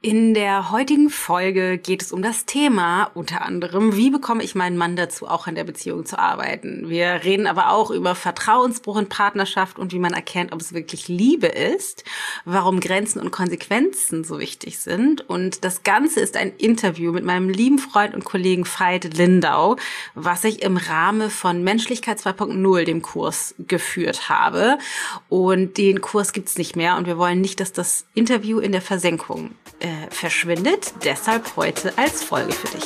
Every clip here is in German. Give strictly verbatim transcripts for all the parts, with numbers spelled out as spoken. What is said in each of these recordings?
In der heutigen Folge geht es um das Thema, unter anderem, wie bekomme ich meinen Mann dazu, auch in der Beziehung zu arbeiten. Wir reden aber auch über Vertrauensbruch in Partnerschaft und wie man erkennt, ob es wirklich Liebe ist, warum Grenzen und Konsequenzen so wichtig sind. Und das Ganze ist ein Interview mit meinem lieben Freund und Kollegen Veit Lindau, was ich im Rahmen von Menschlichkeit zwei Punkt null, dem Kurs, geführt habe. Und den Kurs gibt's nicht mehr und wir wollen nicht, dass das Interview in der Versenkung äh, verschwindet. Deshalb heute als Folge für dich.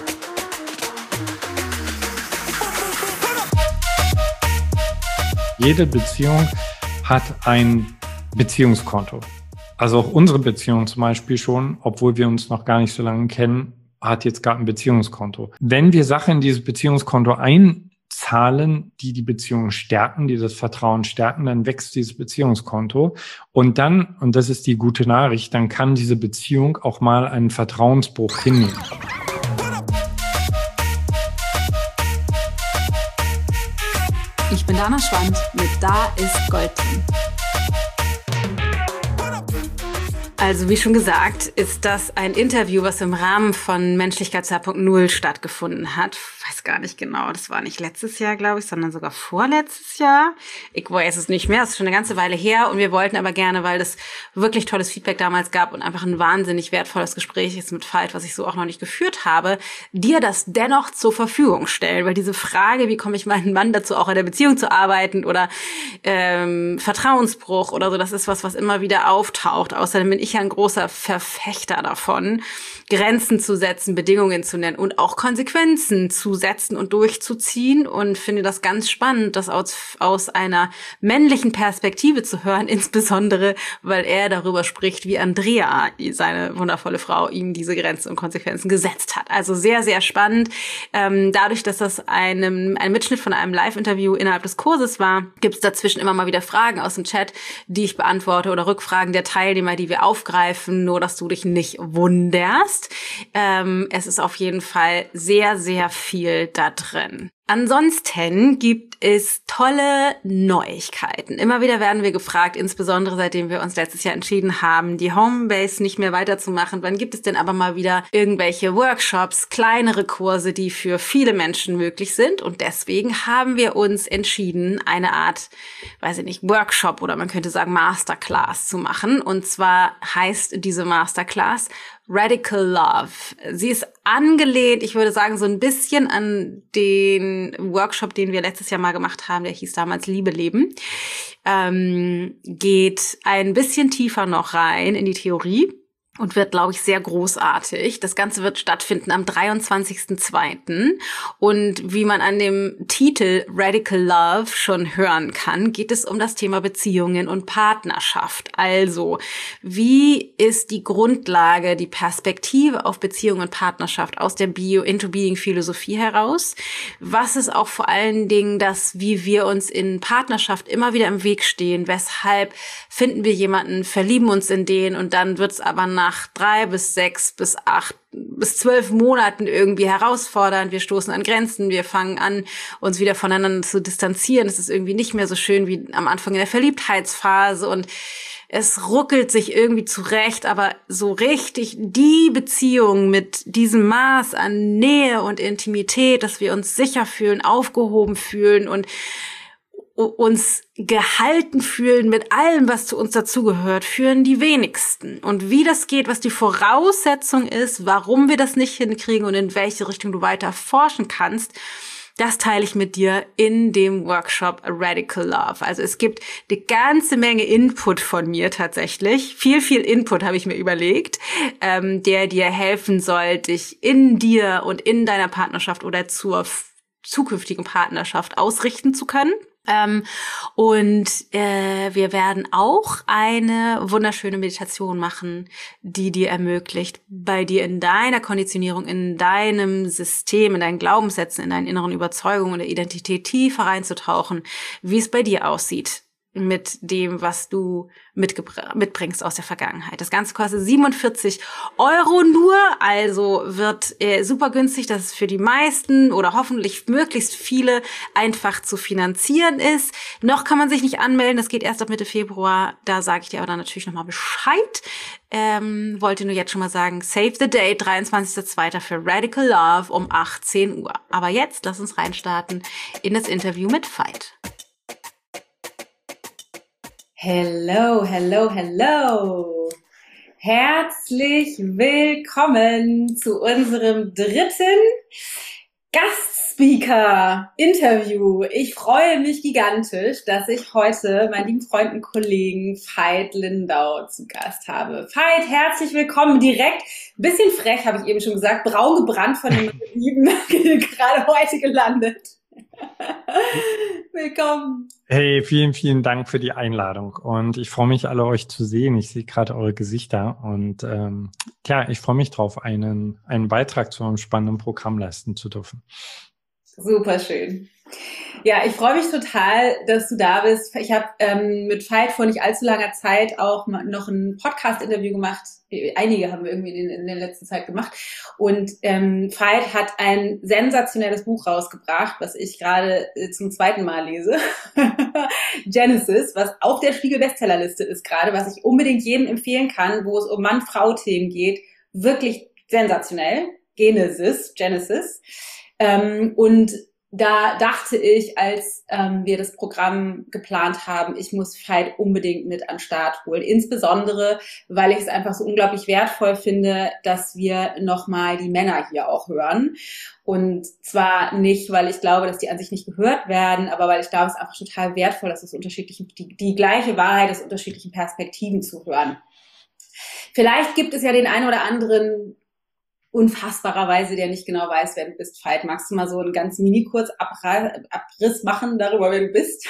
Jede Beziehung hat ein Beziehungskonto. Also auch unsere Beziehung zum Beispiel schon, obwohl wir uns noch gar nicht so lange kennen, hat jetzt gerade ein Beziehungskonto. Wenn wir Sachen in dieses Beziehungskonto einzahlen, die die Beziehung stärken, die das Vertrauen stärken, dann wächst dieses Beziehungskonto. Und dann, und das ist die gute Nachricht, dann kann diese Beziehung auch mal einen Vertrauensbruch hinnehmen. Ich bin Dana Schwand mit Da ist Gold drin. Also wie schon gesagt, ist das ein Interview, was im Rahmen von Menschlichkeit zwei Punkt null stattgefunden hat. Ich weiß gar nicht genau, das war nicht letztes Jahr, glaube ich, sondern sogar vorletztes Jahr. Ich weiß es nicht mehr, das ist schon eine ganze Weile her. Und wir wollten aber gerne, weil das wirklich tolles Feedback damals gab und einfach ein wahnsinnig wertvolles Gespräch ist mit Veit, was ich so auch noch nicht geführt habe, dir das dennoch zur Verfügung stellen. Weil diese Frage, wie komme ich meinen Mann dazu, auch in der Beziehung zu arbeiten oder ähm, Vertrauensbruch oder so, das ist was, was immer wieder auftaucht. Außerdem bin ich ja ein großer Verfechter davon, Grenzen zu setzen, Bedingungen zu nennen und auch Konsequenzen zu setzen und durchzuziehen, und finde das ganz spannend, das aus, aus einer männlichen Perspektive zu hören, insbesondere, weil er darüber spricht, wie Andrea, seine wundervolle Frau, ihm diese Grenzen und Konsequenzen gesetzt hat. Also sehr, sehr spannend. Ähm, dadurch, dass das einem, ein Mitschnitt von einem Live-Interview innerhalb des Kurses war, gibt es dazwischen immer mal wieder Fragen aus dem Chat, die ich beantworte, oder Rückfragen der Teilnehmer, die wir aufgreifen, nur dass du dich nicht wunderst. Ähm, es ist auf jeden Fall sehr, sehr viel da drin. Ansonsten gibt es tolle Neuigkeiten. Immer wieder werden wir gefragt, insbesondere seitdem wir uns letztes Jahr entschieden haben, die Homebase nicht mehr weiterzumachen. Wann gibt es denn aber mal wieder irgendwelche Workshops, kleinere Kurse, die für viele Menschen möglich sind? Und deswegen haben wir uns entschieden, eine Art, weiß ich nicht, Workshop oder man könnte sagen Masterclass zu machen. Und zwar heißt diese Masterclass Radical Love. Sie ist angelehnt, ich würde sagen, so ein bisschen an den Workshop, den wir letztes Jahr mal gemacht haben, der hieß damals Liebe leben. Ähm, geht ein bisschen tiefer noch rein in die Theorie und wird, glaube ich, sehr großartig. Das Ganze wird stattfinden am dreiundzwanzigsten zweiten Und wie man an dem Titel Radical Love schon hören kann, geht es um das Thema Beziehungen und Partnerschaft. Also, wie ist die Grundlage, die Perspektive auf Beziehung und Partnerschaft aus der Bio-into-Being-Philosophie heraus? Was ist auch vor allen Dingen das, wie wir uns in Partnerschaft immer wieder im Weg stehen? Weshalb finden wir jemanden, verlieben uns in den und dann wird es aber nach nach drei bis sechs bis acht bis zwölf Monaten irgendwie herausfordernd. Wir stoßen an Grenzen, wir fangen an, uns wieder voneinander zu distanzieren. Es ist irgendwie nicht mehr so schön wie am Anfang in der Verliebtheitsphase und es ruckelt sich irgendwie zurecht, aber so richtig die Beziehung mit diesem Maß an Nähe und Intimität, dass wir uns sicher fühlen, aufgehoben fühlen und uns gehalten fühlen mit allem, was zu uns dazugehört, führen die wenigsten. Und wie das geht, was die Voraussetzung ist, warum wir das nicht hinkriegen und in welche Richtung du weiter forschen kannst, das teile ich mit dir in dem Workshop Radical Love. Also es gibt eine ganze Menge Input von mir tatsächlich. Viel, viel Input habe ich mir überlegt, ähm, der dir helfen soll, dich in dir und in deiner Partnerschaft oder zur f- zukünftigen Partnerschaft ausrichten zu können. Ähm, und äh, wir werden auch eine wunderschöne Meditation machen, die dir ermöglicht, bei dir in deiner Konditionierung, in deinem System, in deinen Glaubenssätzen, in deinen inneren Überzeugungen und der Identität tiefer reinzutauchen, wie es bei dir aussieht. mit dem, was du mitgebr- mitbringst aus der Vergangenheit. Das Ganze kostet siebenundvierzig Euro nur, also wird äh, super günstig, dass es für die meisten oder hoffentlich möglichst viele einfach zu finanzieren ist. Noch kann man sich nicht anmelden, das geht erst ab Mitte Februar, da sage ich dir aber dann natürlich nochmal Bescheid. Ähm, wollte nur jetzt schon mal sagen, save the date, dreiundzwanzigster zweiter für Radical Love um achtzehn Uhr. Aber jetzt lass uns reinstarten in das Interview mit Veit. Hello, hello, hello. Herzlich willkommen zu unserem dritten Gastspeaker-Interview. Ich freue mich gigantisch, dass ich heute meinen lieben Freund und Kollegen Veit Lindau zu Gast habe. Veit, herzlich willkommen. Direkt, ein bisschen frech, habe ich eben schon gesagt, braun gebrannt von den Lieben, gerade heute gelandet. Willkommen. Hey, vielen, vielen Dank für die Einladung und ich freue mich, alle euch zu sehen. Ich sehe gerade eure Gesichter und ähm, ja, ich freue mich drauf, einen, einen Beitrag zu einem spannenden Programm leisten zu dürfen. Super schön. Ja, ich freue mich total, dass du da bist. Ich habe ähm, mit Veit vor nicht allzu langer Zeit auch noch ein Podcast-Interview gemacht. Einige haben wir irgendwie in, in der letzten Zeit gemacht. Und ähm, Veit hat ein sensationelles Buch rausgebracht, was ich gerade äh, zum zweiten Mal lese. Genesis, was auf der Spiegel-Bestsellerliste ist gerade, was ich unbedingt jedem empfehlen kann, wo es um Mann-Frau-Themen geht. Wirklich sensationell. Genesis, Genesis. Ähm, und da dachte ich, als ähm, wir das Programm geplant haben, ich muss Veit unbedingt mit an den Start holen. Insbesondere, weil ich es einfach so unglaublich wertvoll finde, dass wir nochmal die Männer hier auch hören. Und zwar nicht, weil ich glaube, dass die an sich nicht gehört werden, aber weil ich glaube, es ist einfach total wertvoll, dass es unterschiedliche, die, die gleiche Wahrheit aus unterschiedlichen Perspektiven zu hören. Vielleicht gibt es ja den einen oder anderen unfassbarerweise, der nicht genau weiß, wer du bist, Veit. Magst du mal so einen ganz mini-kurz Abriss machen darüber, wer du bist?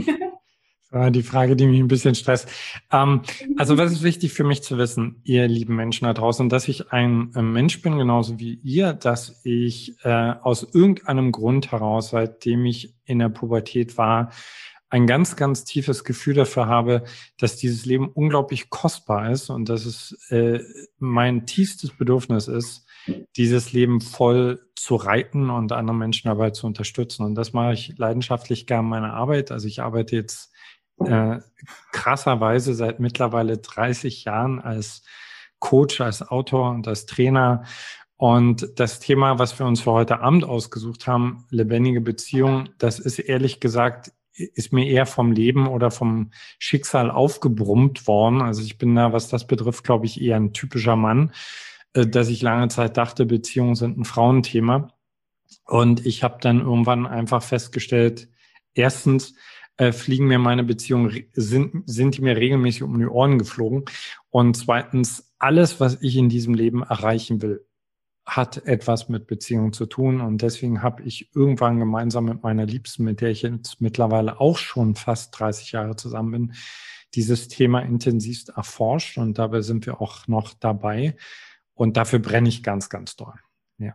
Die Frage, die mich ein bisschen stresst. Ähm, also was ist wichtig für mich zu wissen, ihr lieben Menschen da draußen, dass ich ein Mensch bin, genauso wie ihr, dass ich äh, aus irgendeinem Grund heraus, seitdem ich in der Pubertät war, ein ganz, ganz tiefes Gefühl dafür habe, dass dieses Leben unglaublich kostbar ist und dass es äh, mein tiefstes Bedürfnis ist, dieses Leben voll zu reiten und andere Menschen dabei zu unterstützen. Und das mache ich leidenschaftlich gern in meiner Arbeit. Also ich arbeite jetzt äh, krasserweise seit mittlerweile dreißig Jahren als Coach, als Autor und als Trainer. Und das Thema, was wir uns für heute Abend ausgesucht haben, lebendige Beziehung, das ist ehrlich gesagt, ist mir eher vom Leben oder vom Schicksal aufgebrummt worden. Also ich bin da, was das betrifft, glaube ich, eher ein typischer Mann, dass ich lange Zeit dachte, Beziehungen sind ein Frauenthema. Und ich habe dann irgendwann einfach festgestellt, erstens äh, fliegen mir meine Beziehungen, sind, sind die mir regelmäßig um die Ohren geflogen. Und zweitens, alles, was ich in diesem Leben erreichen will, hat etwas mit Beziehung zu tun. Und deswegen habe ich irgendwann gemeinsam mit meiner Liebsten, mit der ich jetzt mittlerweile auch schon fast dreißig Jahre zusammen bin, dieses Thema intensivst erforscht. Und dabei sind wir auch noch dabei. Und dafür brenne ich ganz, ganz doll. Ja.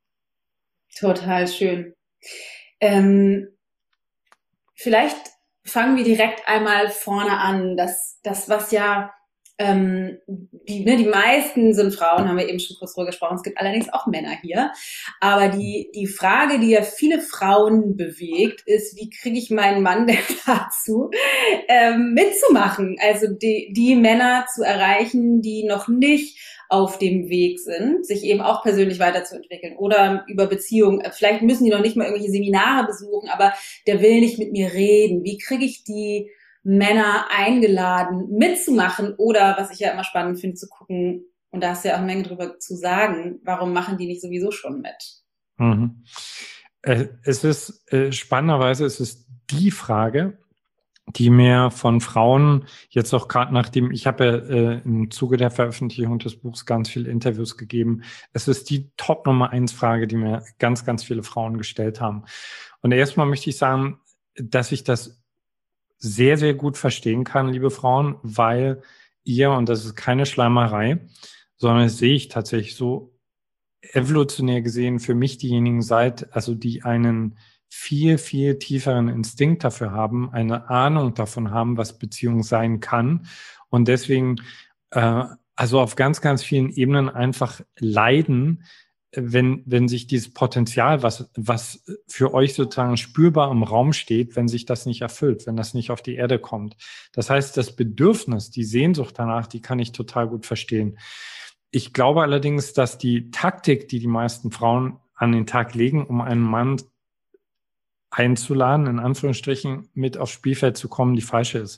Total schön. Ähm, vielleicht fangen wir direkt einmal vorne an. Das, das was ja Ähm, die, ne, die meisten sind Frauen, haben wir eben schon kurz drüber gesprochen. Es gibt allerdings auch Männer hier. Aber die, die Frage, die ja viele Frauen bewegt, ist, wie kriege ich meinen Mann denn dazu, ähm, mitzumachen? Also die, die Männer zu erreichen, die noch nicht auf dem Weg sind, sich eben auch persönlich weiterzuentwickeln oder über Beziehungen. Vielleicht müssen die noch nicht mal irgendwelche Seminare besuchen, aber der will nicht mit mir reden. Wie kriege ich die Männer eingeladen, mitzumachen oder, was ich ja immer spannend finde, zu gucken, und da hast du ja auch eine Menge drüber zu sagen, warum machen die nicht sowieso schon mit? Mhm. Äh, es ist, äh, spannenderweise ist es die Frage, die mir von Frauen jetzt auch gerade nachdem, ich habe ja äh, im Zuge der Veröffentlichung des Buchs ganz viele Interviews gegeben, es ist die Top Nummer eins Frage, die mir ganz, ganz viele Frauen gestellt haben. Und erstmal möchte ich sagen, dass ich das sehr, sehr gut verstehen kann, liebe Frauen, weil ihr, und das ist keine Schleimerei, sondern das sehe ich tatsächlich so evolutionär gesehen für mich diejenigen seid, also die einen viel, viel tieferen Instinkt dafür haben, eine Ahnung davon haben, was Beziehung sein kann und deswegen äh, also auf ganz, ganz vielen Ebenen einfach leiden, wenn, wenn sich dieses Potenzial, was, was für euch sozusagen spürbar im Raum steht, wenn sich das nicht erfüllt, wenn das nicht auf die Erde kommt. Das heißt, das Bedürfnis, die Sehnsucht danach, die kann ich total gut verstehen. Ich glaube allerdings, dass die Taktik, die die meisten Frauen an den Tag legen, um einen Mann einzuladen, in Anführungsstrichen, mit aufs Spielfeld zu kommen, die falsche ist.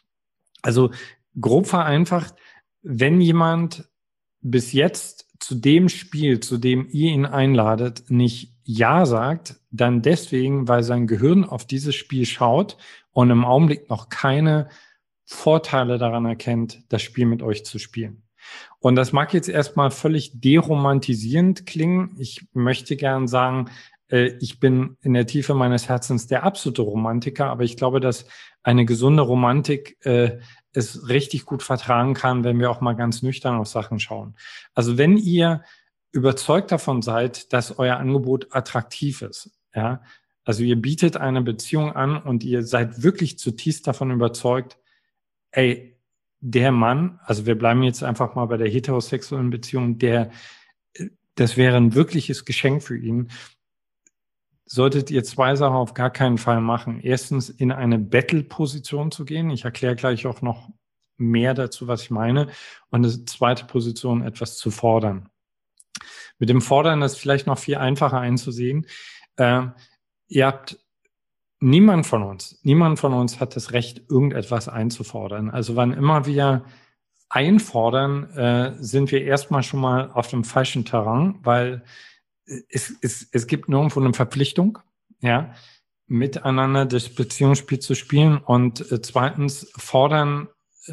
Also grob vereinfacht, wenn jemand bis jetzt zu dem Spiel, zu dem ihr ihn einladet, nicht Ja sagt, dann deswegen, weil sein Gehirn auf dieses Spiel schaut und im Augenblick noch keine Vorteile daran erkennt, das Spiel mit euch zu spielen. Und das mag jetzt erstmal völlig deromantisierend klingen. Ich möchte gern sagen, äh, ich bin in der Tiefe meines Herzens der absolute Romantiker, aber ich glaube, dass eine gesunde Romantik äh, es richtig gut vertragen kann, wenn wir auch mal ganz nüchtern auf Sachen schauen. Also wenn ihr überzeugt davon seid, dass euer Angebot attraktiv ist, ja, also ihr bietet eine Beziehung an und ihr seid wirklich zutiefst davon überzeugt, ey, der Mann, also wir bleiben jetzt einfach mal bei der heterosexuellen Beziehung, der, das wäre ein wirkliches Geschenk für ihn, solltet ihr zwei Sachen auf gar keinen Fall machen. Erstens, in eine Battle-Position zu gehen. Ich erkläre gleich auch noch mehr dazu, was ich meine. Und die zweite Position, etwas zu fordern. Mit dem Fordern ist vielleicht noch viel einfacher einzusehen. Äh, ihr habt, niemand von uns, niemand von uns hat das Recht, irgendetwas einzufordern. Also wann immer wir einfordern, äh, sind wir erstmal schon mal auf dem falschen Terrain, weil Es, es, es gibt nirgendwo eine Verpflichtung, ja, miteinander das Beziehungsspiel zu spielen. Und äh, zweitens, fordern äh,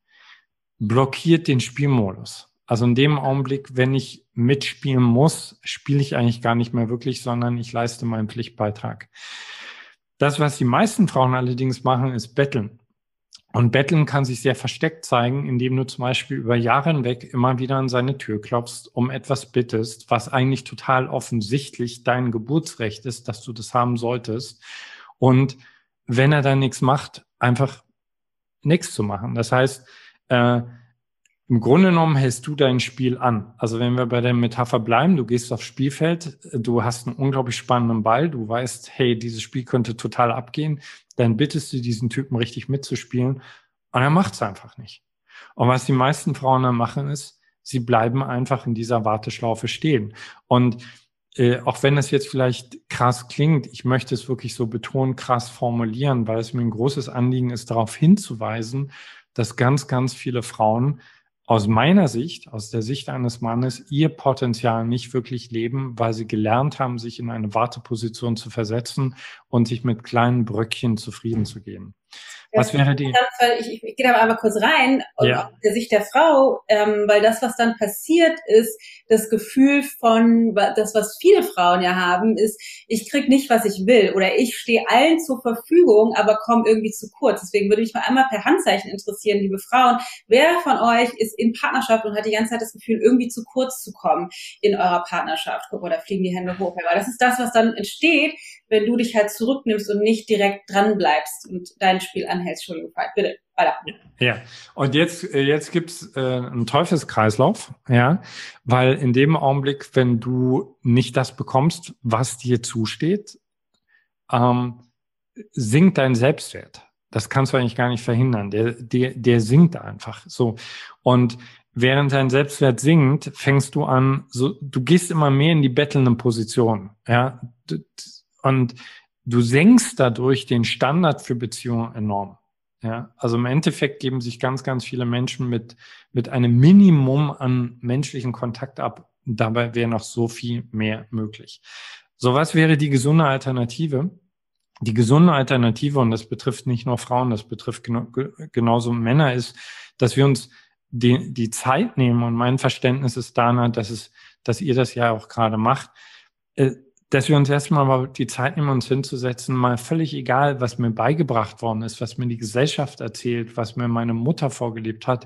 blockiert den Spielmodus. Also in dem Augenblick, wenn ich mitspielen muss, spiele ich eigentlich gar nicht mehr wirklich, sondern ich leiste meinen Pflichtbeitrag. Das, was die meisten Frauen allerdings machen, ist betteln. Und Betteln kann sich sehr versteckt zeigen, indem du zum Beispiel über Jahre hinweg immer wieder an seine Tür klopfst, um etwas bittest, was eigentlich total offensichtlich dein Geburtsrecht ist, dass du das haben solltest. Und wenn er dann nichts macht, einfach nichts zu machen. Das heißt, äh, im Grunde genommen hältst du dein Spiel an. Also wenn wir bei der Metapher bleiben, du gehst aufs Spielfeld, du hast einen unglaublich spannenden Ball, du weißt, hey, dieses Spiel könnte total abgehen, dann bittest du diesen Typen richtig mitzuspielen und er macht es einfach nicht. Und was die meisten Frauen dann machen ist, sie bleiben einfach in dieser Warteschlaufe stehen. Und äh, auch wenn das jetzt vielleicht krass klingt, ich möchte es wirklich so betonen, krass formulieren, weil es mir ein großes Anliegen ist, darauf hinzuweisen, dass ganz, ganz viele Frauen aus meiner Sicht, aus der Sicht eines Mannes, ihr Potenzial nicht wirklich leben, weil sie gelernt haben, sich in eine Warteposition zu versetzen und sich mit kleinen Bröckchen zufrieden zu geben. Was wäre die? Ich, ich, ich gehe da mal einmal kurz rein, ja. aus der Sicht der Frau, ähm, weil das, was dann passiert, ist das Gefühl von, das, was viele Frauen ja haben, ist, ich krieg nicht, was ich will oder ich stehe allen zur Verfügung, aber komme irgendwie zu kurz. Deswegen würde mich mal einmal per Handzeichen interessieren, liebe Frauen, wer von euch ist in Partnerschaft und hat die ganze Zeit das Gefühl, irgendwie zu kurz zu kommen in eurer Partnerschaft? Guck mal, da fliegen die Hände hoch. Weil das ist das, was dann entsteht, wenn du dich halt zurücknimmst und nicht direkt dran bleibst und dein Spiel anhältst. Entschuldigung, bitte, weiter. Ja, und jetzt, jetzt gibt's äh, einen Teufelskreislauf, ja, weil in dem Augenblick, wenn du nicht das bekommst, was dir zusteht, ähm, sinkt dein Selbstwert. Das kannst du eigentlich gar nicht verhindern. Der, der, der sinkt einfach so. Und während dein Selbstwert sinkt, fängst du an, so, du gehst immer mehr in die bettelnde Position, ja, und du senkst dadurch den Standard für Beziehungen enorm. Ja, also im Endeffekt geben sich ganz, ganz viele Menschen mit, mit einem Minimum an menschlichen Kontakt ab. Dabei wäre noch so viel mehr möglich. So, was wäre die gesunde Alternative? Die gesunde Alternative, und das betrifft nicht nur Frauen, das betrifft geno- genauso Männer, ist, dass wir uns die, die Zeit nehmen, und mein Verständnis ist danach, dass es, dass ihr das ja auch gerade macht, äh, dass wir uns erstmal mal die Zeit nehmen, uns hinzusetzen, mal völlig egal, was mir beigebracht worden ist, was mir die Gesellschaft erzählt, was mir meine Mutter vorgelebt hat.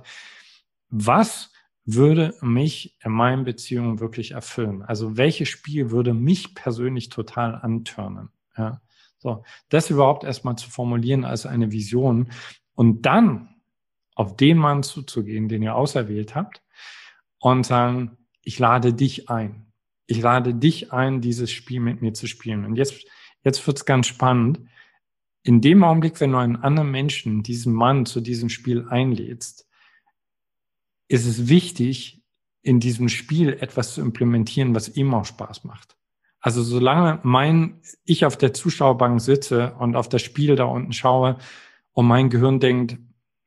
Was würde mich in meinen Beziehungen wirklich erfüllen? Also welches Spiel würde mich persönlich total antörnen? Ja, so. Das überhaupt erstmal zu formulieren als eine Vision und dann auf den Mann zuzugehen, den ihr auserwählt habt und sagen, ich lade dich ein. Ich lade dich ein, dieses Spiel mit mir zu spielen. Und jetzt, jetzt wird's ganz spannend. In dem Augenblick, wenn du einen anderen Menschen, diesen Mann zu diesem Spiel einlädst, ist es wichtig, in diesem Spiel etwas zu implementieren, was ihm auch Spaß macht. Also solange mein, ich auf der Zuschauerbank sitze und auf das Spiel da unten schaue und mein Gehirn denkt,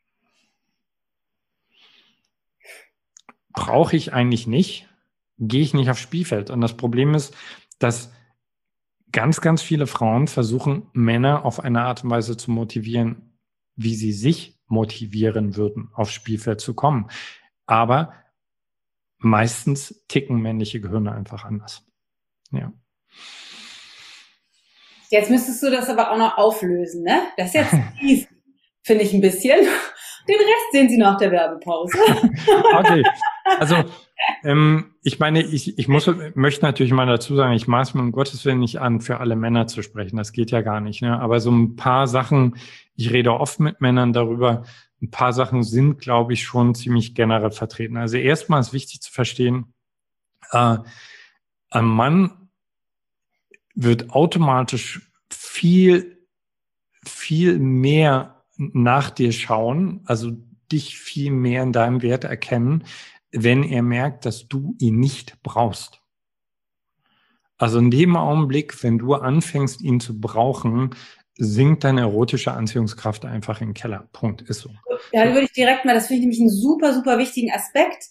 brauche ich eigentlich nicht, gehe ich nicht aufs Spielfeld. Und das Problem ist, dass ganz, ganz viele Frauen versuchen, Männer auf eine Art und Weise zu motivieren, wie sie sich motivieren würden, aufs Spielfeld zu kommen. Aber meistens ticken männliche Gehirne einfach anders. Ja. Jetzt müsstest du das aber auch noch auflösen, ne? Das ist jetzt fies, finde ich ein bisschen. Den Rest sehen Sie nach der Werbepause. Okay, also ähm, ich meine, ich, ich muss, möchte natürlich mal dazu sagen, ich maß mir um Gottes Willen nicht an, für alle Männer zu sprechen. Das geht ja gar nicht. Ne? Aber so ein paar Sachen, ich rede oft mit Männern darüber, ein paar Sachen sind, glaube ich, schon ziemlich generell vertreten. Also erstmal ist wichtig zu verstehen, äh, ein Mann wird automatisch viel, viel mehr nach dir schauen, also dich viel mehr in deinem Wert erkennen, wenn er merkt, dass du ihn nicht brauchst. Also in dem Augenblick, wenn du anfängst, ihn zu brauchen, sinkt deine erotische Anziehungskraft einfach in den Keller. Punkt. Ist so. Ja, da würde ich direkt mal, das finde ich nämlich einen super, super wichtigen Aspekt,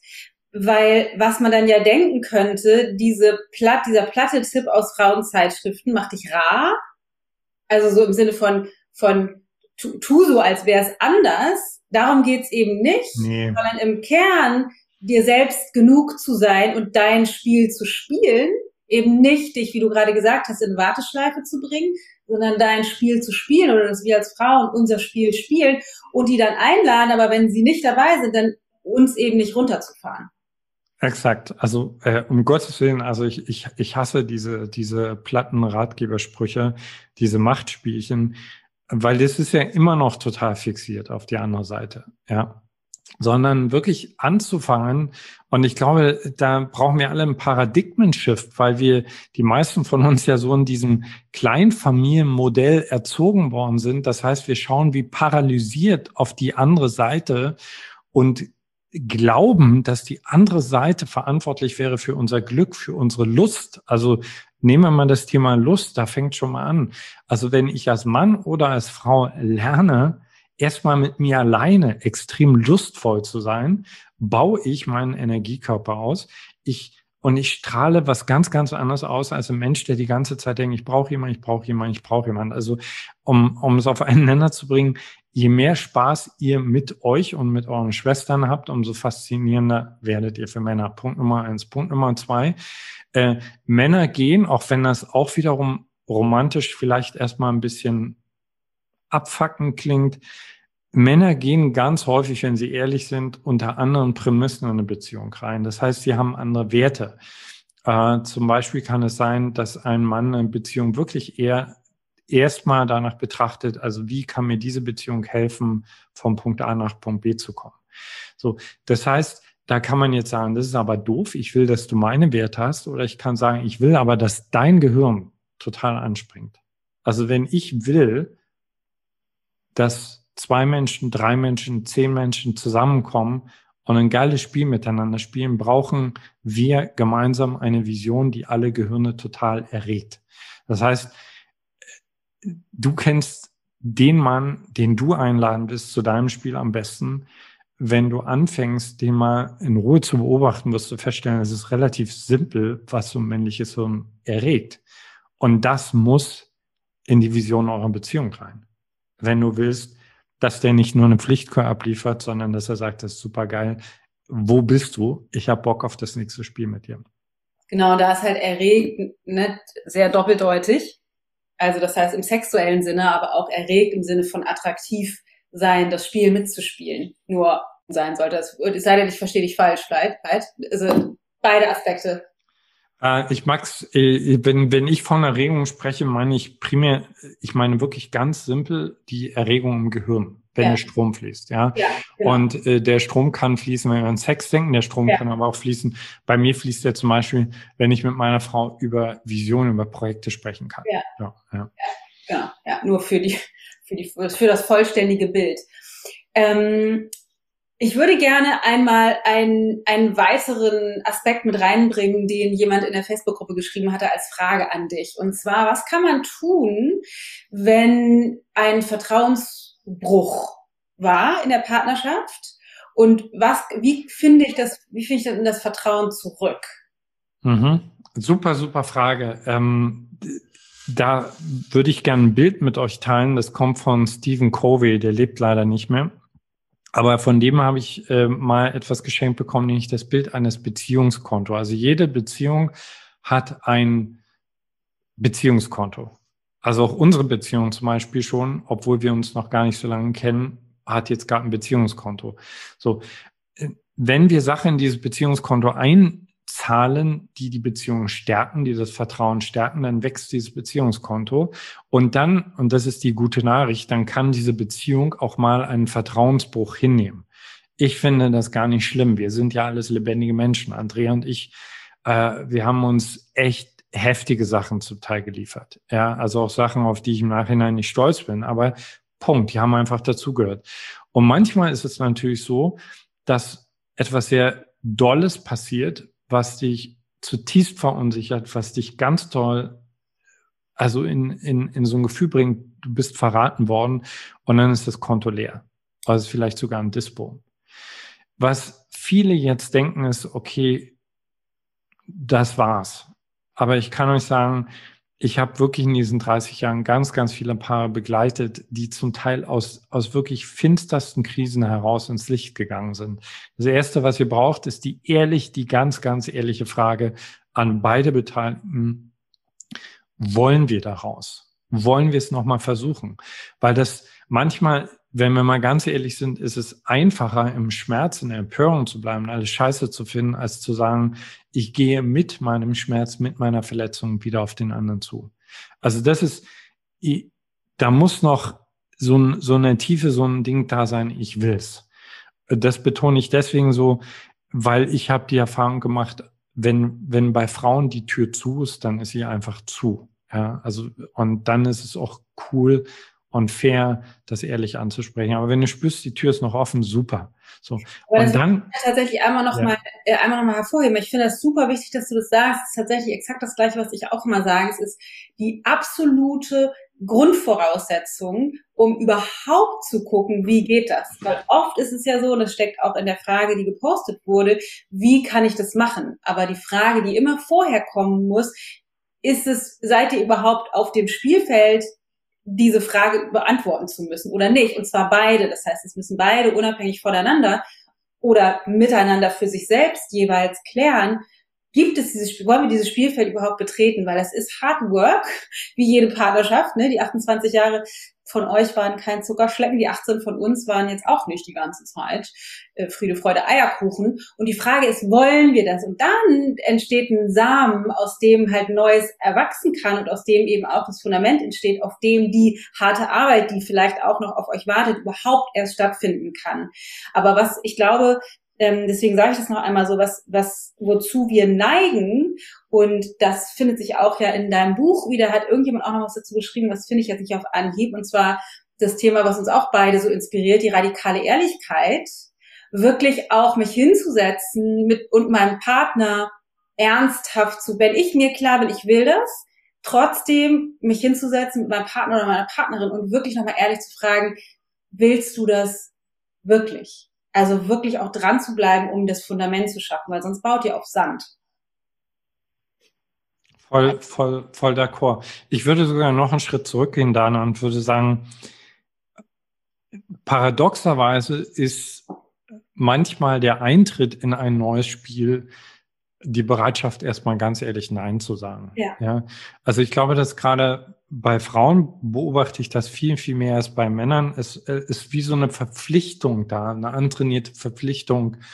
weil was man dann ja denken könnte, diese platt, dieser platte Tipp aus Frauenzeitschriften macht dich rar. Also so im Sinne von, von tu, tu so, als wäre es anders. Darum geht's eben nicht, Nee. sondern im Kern dir selbst genug zu sein und dein Spiel zu spielen, eben nicht dich, wie du gerade gesagt hast, in Warteschleife zu bringen, sondern dein Spiel zu spielen oder dass wir als Frauen unser Spiel spielen und die dann einladen, aber wenn sie nicht dabei sind, dann uns eben nicht runterzufahren. Exakt. Also äh, um Gottes Willen, also ich, ich, ich hasse diese, diese platten Ratgebersprüche, diese Machtspielchen, weil das ist ja immer noch total fixiert auf die andere Seite, ja. Sondern wirklich anzufangen. Und ich glaube, da brauchen wir alle einen Paradigmen-Shift, weil wir, die meisten von uns ja so in diesem Kleinfamilienmodell erzogen worden sind. Das heißt, wir schauen wie paralysiert auf die andere Seite und glauben, dass die andere Seite verantwortlich wäre für unser Glück, für unsere Lust. Also nehmen wir mal das Thema Lust, da fängt schon mal an. Also wenn ich als Mann oder als Frau lerne, erstmal mit mir alleine extrem lustvoll zu sein, baue ich meinen Energiekörper aus. Ich, und ich strahle was ganz, ganz anderes aus als ein Mensch, der die ganze Zeit denkt, ich brauche jemanden, ich brauche jemanden, ich brauche jemanden. Also um, um es auf einen Nenner zu bringen, je mehr Spaß ihr mit euch und mit euren Schwestern habt, umso faszinierender werdet ihr für Männer. Punkt Nummer eins. Punkt Nummer zwei. Äh, Männer gehen, auch wenn das auch wiederum romantisch vielleicht erstmal ein bisschen abfucken klingt. Männer gehen ganz häufig, wenn sie ehrlich sind, unter anderen Prämissen in eine Beziehung rein. Das heißt, sie haben andere Werte. Äh, zum Beispiel kann es sein, dass ein Mann eine Beziehung wirklich eher erstmal danach betrachtet, also wie kann mir diese Beziehung helfen, vom Punkt A nach Punkt B zu kommen. So, das heißt, da kann man jetzt sagen, das ist aber doof, ich will, dass du meine Werte hast, oder ich kann sagen, ich will aber, dass dein Gehirn total anspringt. Also wenn ich will, dass zwei Menschen, drei Menschen, zehn Menschen zusammenkommen und ein geiles Spiel miteinander spielen, brauchen wir gemeinsam eine Vision, die alle Gehirne total erregt. Das heißt, du kennst den Mann, den du einladen willst zu deinem Spiel am besten. Wenn du anfängst, den mal in Ruhe zu beobachten, wirst du feststellen, es ist relativ simpel, was so ein männliches Hirn erregt. Und das muss in die Vision eurer Beziehung rein. Wenn du willst, dass der nicht nur eine Pflichtkur abliefert, sondern dass er sagt, das ist super geil. Wo bist du? Ich habe Bock auf das nächste Spiel mit dir. Genau, da ist halt erregt, ne, sehr doppeldeutig. Also das heißt im sexuellen Sinne, aber auch erregt im Sinne von attraktiv sein, das Spiel mitzuspielen. Nur sein sollte. Es sei denn, ich verstehe dich falsch, vielleicht. Also beide Aspekte. Äh, ich mag's, äh, wenn, wenn ich von Erregung spreche, meine ich primär, ich meine wirklich ganz simpel die Erregung im Gehirn, wenn Ja. der Strom fließt, ja. Ja, genau. Und äh, der Strom kann fließen, wenn wir an Sex denken, der Strom Ja. kann aber auch fließen. Bei mir fließt der zum Beispiel, wenn ich mit meiner Frau über Visionen, über Projekte sprechen kann. Ja. Ja, ja. Ja, genau. Ja, nur für die, für die, für das vollständige Bild. Ähm, Ich würde gerne einmal einen, einen weiteren Aspekt mit reinbringen, den jemand in der Facebook-Gruppe geschrieben hatte als Frage an dich. Und zwar, was kann man tun, wenn ein Vertrauensbruch war in der Partnerschaft? Und was, wie finde ich das, wie finde ich denn das Vertrauen zurück? Mhm. Super, super Frage. Ähm, da würde ich gerne ein Bild mit euch teilen. Das kommt von Stephen Covey, der lebt leider nicht mehr. Aber von dem habe ich äh, mal etwas geschenkt bekommen, nämlich das Bild eines Beziehungskonto. Also jede Beziehung hat ein Beziehungskonto. Also auch unsere Beziehung zum Beispiel schon, obwohl wir uns noch gar nicht so lange kennen, hat jetzt gerade ein Beziehungskonto. So, äh, wenn wir Sachen in dieses Beziehungskonto einzahlen, die die Beziehung stärken, die das Vertrauen stärken, dann wächst dieses Beziehungskonto. Und dann, und das ist die gute Nachricht, dann kann diese Beziehung auch mal einen Vertrauensbruch hinnehmen. Ich finde das gar nicht schlimm. Wir sind ja alles lebendige Menschen. Andrea und ich, äh, wir haben uns echt heftige Sachen zuteil geliefert. Ja, also auch Sachen, auf die ich im Nachhinein nicht stolz bin. Aber Punkt, die haben einfach dazugehört. Und manchmal ist es natürlich so, dass etwas sehr Dolles passiert, was dich zutiefst verunsichert, was dich ganz toll, also in, in, in so ein Gefühl bringt, du bist verraten worden und dann ist das Konto leer. Also vielleicht sogar ein Dispo. Was viele jetzt denken ist, okay, das war's. Aber ich kann euch sagen, ich habe wirklich in diesen dreißig Jahren ganz, ganz viele Paare begleitet, die zum Teil aus, aus wirklich finstersten Krisen heraus ins Licht gegangen sind. Das Erste, was ihr braucht, ist die ehrlich, die ganz, ganz ehrliche Frage an beide Beteiligten. Wollen wir da raus? Wollen wir es nochmal versuchen? Weil das manchmal, wenn wir mal ganz ehrlich sind, ist es einfacher, im Schmerz, in der Empörung zu bleiben, alles Scheiße zu finden, als zu sagen, ich gehe mit meinem Schmerz, mit meiner Verletzung wieder auf den anderen zu. Also das ist, da muss noch so, ein, so eine Tiefe, so ein Ding da sein, ich will's. Das betone ich deswegen so, weil ich habe die Erfahrung gemacht, wenn, wenn bei Frauen die Tür zu ist, dann ist sie einfach zu. Ja, also, und dann ist es auch cool und fair, das ehrlich anzusprechen. Aber wenn du spürst, die Tür ist noch offen, super. So. Aber und dann tatsächlich einmal noch ja. mal, äh, einmal noch mal hervorheben. Ich finde das super wichtig, dass du das sagst. Es ist tatsächlich exakt das Gleiche, was ich auch immer sage. Es ist die absolute Grundvoraussetzung, um überhaupt zu gucken, wie geht das? Weil oft ist es ja so, und das steckt auch in der Frage, die gepostet wurde, wie kann ich das machen? Aber die Frage, die immer vorher kommen muss, ist es, seid ihr überhaupt auf dem Spielfeld, diese Frage beantworten zu müssen oder nicht? Und zwar beide. Das heißt, es müssen beide unabhängig voneinander oder miteinander für sich selbst jeweils klären, gibt es dieses Spiel, wollen wir dieses Spielfeld überhaupt betreten? Weil das ist Hard Work, wie jede Partnerschaft, ne? Die achtundzwanzig Jahre von euch waren kein Zuckerschlecken, die achtzehn von uns waren jetzt auch nicht die ganze Zeit äh, Friede, Freude, Eierkuchen. Und die Frage ist, wollen wir das? Und dann entsteht ein Samen, aus dem halt Neues erwachsen kann und aus dem eben auch das Fundament entsteht, auf dem die harte Arbeit, die vielleicht auch noch auf euch wartet, überhaupt erst stattfinden kann. Aber was ich glaube, Ähm, deswegen sage ich das noch einmal so, was, was, wozu wir neigen, und das findet sich auch ja in deinem Buch wieder, hat irgendjemand auch noch was dazu geschrieben, das finde ich jetzt nicht auf Anhieb, und zwar das Thema, was uns auch beide so inspiriert, die radikale Ehrlichkeit, wirklich auch mich hinzusetzen mit und meinem Partner ernsthaft zu, wenn ich mir klar bin, ich will das, trotzdem mich hinzusetzen mit meinem Partner oder meiner Partnerin und wirklich nochmal ehrlich zu fragen, willst du das wirklich? Also wirklich auch dran zu bleiben, um das Fundament zu schaffen, weil sonst baut ihr auf Sand. Voll, voll, voll d'accord. Ich würde sogar noch einen Schritt zurückgehen, Dana, und würde sagen, paradoxerweise ist manchmal der Eintritt in ein neues Spiel die Bereitschaft, erstmal ganz ehrlich Nein zu sagen. Ja. Ja. Also ich glaube, dass gerade bei Frauen beobachte ich das viel, viel mehr als bei Männern. Es ist wie so eine Verpflichtung da, eine antrainierte Verpflichtung.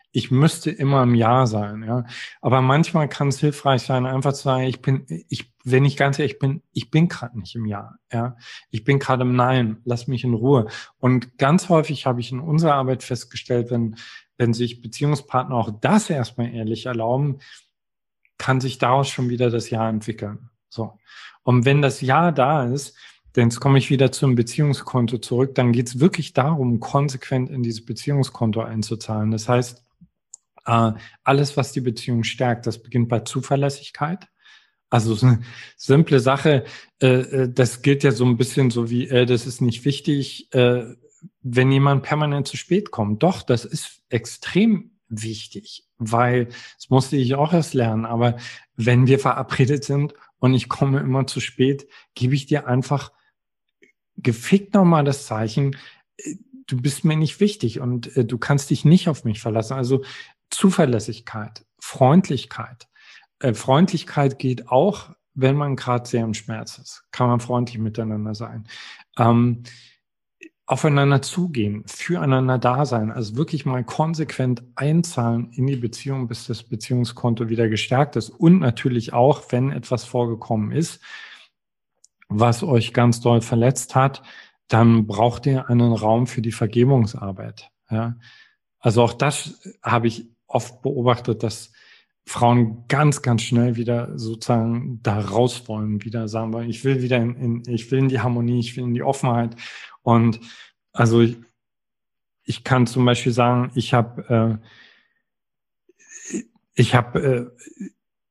ich müsste immer im Ja sein, ja. Aber manchmal kann es hilfreich sein, einfach zu sagen, ich bin, ich, wenn ich ganz ehrlich bin, ich bin gerade nicht im Ja, ja. Ich bin gerade im Nein, lass mich in Ruhe. Und ganz häufig habe ich in unserer Arbeit festgestellt, wenn, wenn sich Beziehungspartner auch das erstmal ehrlich erlauben, kann sich daraus schon wieder das Ja entwickeln. So. Und wenn das Ja da ist, denn jetzt komme ich wieder zum Beziehungskonto zurück, dann geht es wirklich darum, konsequent in dieses Beziehungskonto einzuzahlen. Das heißt, äh, alles, was die Beziehung stärkt, das beginnt bei Zuverlässigkeit. Also so eine simple Sache, äh, das gilt ja so ein bisschen so wie, äh, das ist nicht wichtig, äh, wenn jemand permanent zu spät kommt. Doch, das ist extrem wichtig, weil, das musste ich auch erst lernen, aber wenn wir verabredet sind und ich komme immer zu spät, gebe ich dir einfach gefickt nochmal das Zeichen, du bist mir nicht wichtig und äh, du kannst dich nicht auf mich verlassen. Also Zuverlässigkeit, Freundlichkeit. Äh, Freundlichkeit geht auch, wenn man gerade sehr im Schmerz ist. Kann man freundlich miteinander sein. Ähm, aufeinander zugehen, füreinander da sein, also wirklich mal konsequent einzahlen in die Beziehung, bis das Beziehungskonto wieder gestärkt ist. Und natürlich auch, wenn etwas vorgekommen ist, was euch ganz doll verletzt hat, dann braucht ihr einen Raum für die Vergebungsarbeit. Ja? Also auch das habe ich oft beobachtet, dass Frauen ganz, ganz schnell wieder sozusagen da raus wollen, wieder sagen wollen, ich will wieder in, in ich will in die Harmonie, ich will in die Offenheit. Und also ich, ich kann zum Beispiel sagen, ich habe äh, ich habe äh,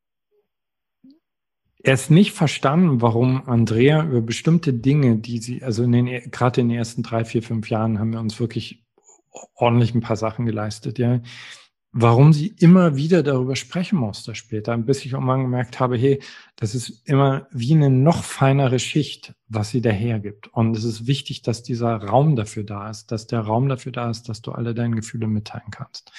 erst nicht verstanden, warum Andrea über bestimmte Dinge, die sie, also in den, gerade in den ersten drei, vier, fünf Jahren haben wir uns wirklich ordentlich ein paar Sachen geleistet, ja. Warum sie immer wieder darüber sprechen musste später, bis ich irgendwann gemerkt habe, hey, das ist immer wie eine noch feinere Schicht, was sie dahergibt. Und es ist wichtig, dass dieser Raum dafür da ist, dass der Raum dafür da ist, dass du alle deine Gefühle mitteilen kannst.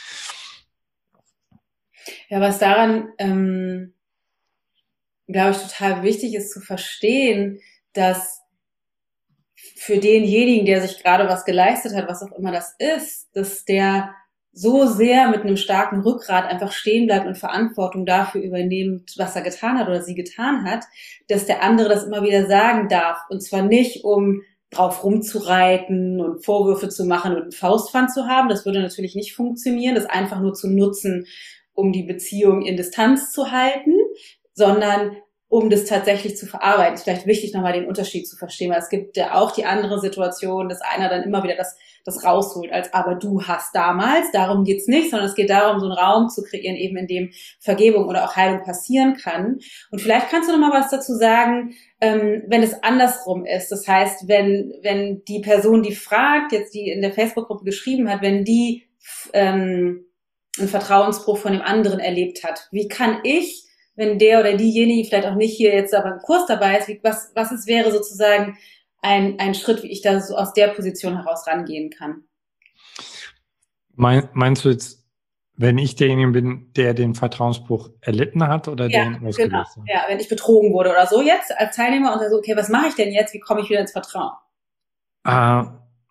Ja, was daran, ähm glaube ich, total wichtig ist zu verstehen, dass für denjenigen, der sich gerade was geleistet hat, was auch immer das ist, dass der so sehr mit einem starken Rückgrat einfach stehen bleibt und Verantwortung dafür übernimmt, was er getan hat oder sie getan hat, dass der andere das immer wieder sagen darf. Und zwar nicht, um drauf rumzureiten und Vorwürfe zu machen und einen Faustpfand zu haben. Das würde natürlich nicht funktionieren, das einfach nur zu nutzen, um die Beziehung in Distanz zu halten, sondern um das tatsächlich zu verarbeiten. Ist vielleicht wichtig, nochmal den Unterschied zu verstehen, weil es gibt ja auch die andere Situation, dass einer dann immer wieder das, das rausholt, als aber du hast damals, darum geht's nicht, sondern es geht darum, so einen Raum zu kreieren, eben in dem Vergebung oder auch Heilung passieren kann. Und vielleicht kannst du nochmal was dazu sagen, ähm, wenn es andersrum ist. Das heißt, wenn, wenn die Person, die fragt, jetzt die in der Facebook-Gruppe geschrieben hat, wenn die ähm, einen Vertrauensbruch von dem anderen erlebt hat, wie kann ich, wenn der oder diejenige vielleicht auch nicht hier jetzt aber im Kurs dabei ist, wie, was, was es wäre sozusagen ein, ein Schritt, wie ich da so aus der Position heraus rangehen kann? Mein, meinst du jetzt, wenn ich derjenige bin, der den Vertrauensbruch erlitten hat oder ja, der ihn ausgelöst genau. hat? Ja, wenn ich betrogen wurde oder so jetzt als Teilnehmer und dann so, okay, was mache ich denn jetzt? Wie komme ich wieder ins Vertrauen? Äh,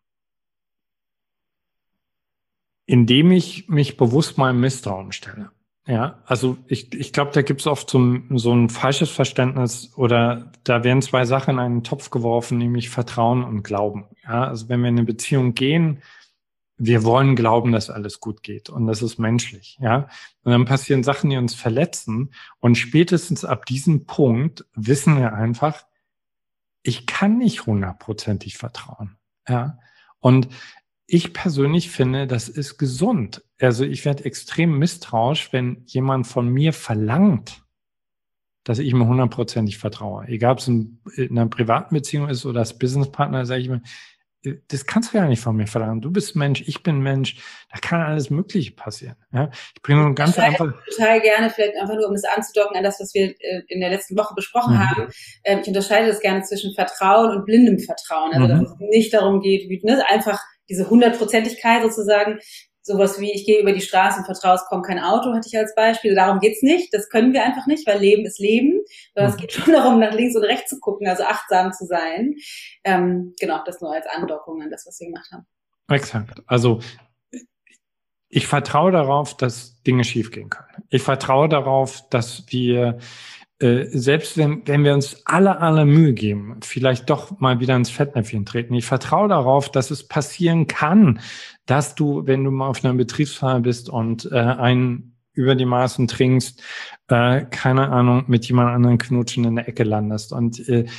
indem ich mich bewusst meinem Misstrauen stelle. Ja, also ich, ich glaube, da gibt es oft so ein, so ein falsches Verständnis oder da werden zwei Sachen in einen Topf geworfen, nämlich Vertrauen und Glauben. Ja, also wenn wir in eine Beziehung gehen, wir wollen glauben, dass alles gut geht und das ist menschlich. Ja, und dann passieren Sachen, die uns verletzen und spätestens ab diesem Punkt wissen wir einfach, ich kann nicht hundertprozentig vertrauen. Ja, und ich persönlich finde, das ist gesund. Also ich werde extrem misstrauisch, wenn jemand von mir verlangt, dass ich mir hundertprozentig vertraue. Egal, ob es in, in einer privaten Beziehung ist oder als Businesspartner, sage ich mir, das kannst du ja nicht von mir verlangen. Du bist Mensch, ich bin Mensch. Da kann alles Mögliche passieren. Ja? Ich bringe nur ganz einfach... total gerne, vielleicht einfach nur, um das anzudocken an das, was wir in der letzten Woche besprochen mhm. haben. Ich unterscheide das gerne zwischen Vertrauen und blindem Vertrauen. Also, mhm. dass es nicht darum geht, wie, ne, einfach diese Hundertprozentigkeit sozusagen, sowas wie, ich gehe über die Straße und vertraue, es kommt kein Auto, hatte ich als Beispiel. Darum geht's nicht. Das können wir einfach nicht, weil Leben ist Leben. Sondern mhm. es geht schon darum, nach links und rechts zu gucken, also achtsam zu sein. Ähm, genau, das nur als Andockung an das, was wir gemacht haben. Exakt. Also Ich vertraue darauf, dass Dinge schiefgehen können. Ich vertraue darauf, dass wir, äh, selbst wenn, wenn wir uns alle, alle Mühe geben, vielleicht doch mal wieder ins Fettnäpfchen treten. Ich vertraue darauf, dass es passieren kann, dass du, wenn du mal auf einer Betriebsfeier bist und äh, einen über die Maßen trinkst, äh, keine Ahnung, mit jemand anderen knutschen in der Ecke landest. Und äh,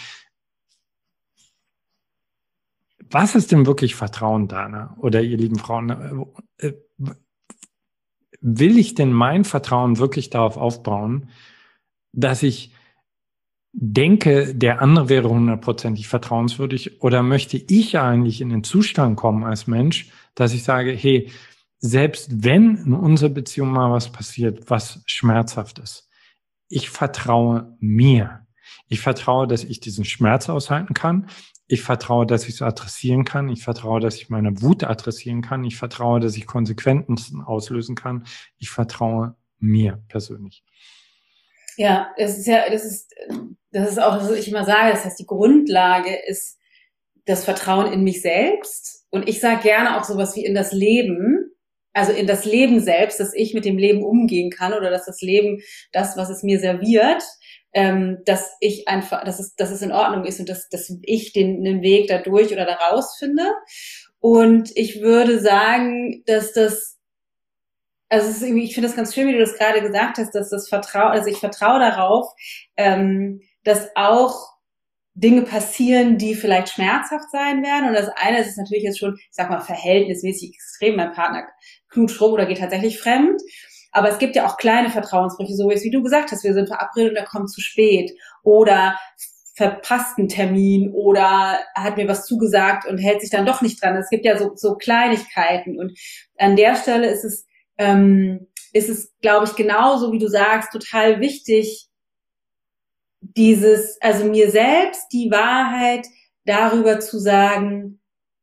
was ist denn wirklich Vertrauen, Dana oder ihr lieben Frauen? Äh, will ich denn mein Vertrauen wirklich darauf aufbauen, dass ich denke, der andere wäre hundertprozentig vertrauenswürdig, oder möchte ich eigentlich in den Zustand kommen als Mensch, dass ich sage, hey, selbst wenn in unserer Beziehung mal was passiert, was schmerzhaft ist, ich vertraue mir. Ich vertraue, dass ich diesen Schmerz aushalten kann. Ich vertraue, dass ich es adressieren kann. Ich vertraue, dass ich meine Wut adressieren kann. Ich vertraue, dass ich Konsequenzen auslösen kann. Ich vertraue mir persönlich. Ja, das ist ja, das ist, das ist auch, was ich immer sage. Das heißt, die Grundlage ist das Vertrauen in mich selbst. Und ich sage gerne auch sowas wie in das Leben, also in das Leben selbst, dass ich mit dem Leben umgehen kann oder dass das Leben, das, was es mir serviert, ähm, dass ich einfach, dass es, dass es in Ordnung ist und dass, dass ich den, den Weg da durch oder da raus finde. Und ich würde sagen, dass das, also es ist irgendwie, ich finde das ganz schön, wie du das gerade gesagt hast, dass das Vertrauen, also ich vertraue darauf, ähm, dass auch Dinge passieren, die vielleicht schmerzhaft sein werden. Und das eine ist natürlich jetzt schon, ich sag mal, verhältnismäßig extrem. Mein Partner knutscht rum oder geht tatsächlich fremd. Aber es gibt ja auch kleine Vertrauensbrüche, so wie du gesagt hast, wir sind verabredet und er kommt zu spät oder verpasst einen Termin oder hat mir was zugesagt und hält sich dann doch nicht dran. Es gibt ja so, so Kleinigkeiten und an der Stelle ist es, ähm, ist es, glaube ich, genauso wie du sagst, total wichtig, dieses, also mir selbst die Wahrheit darüber zu sagen,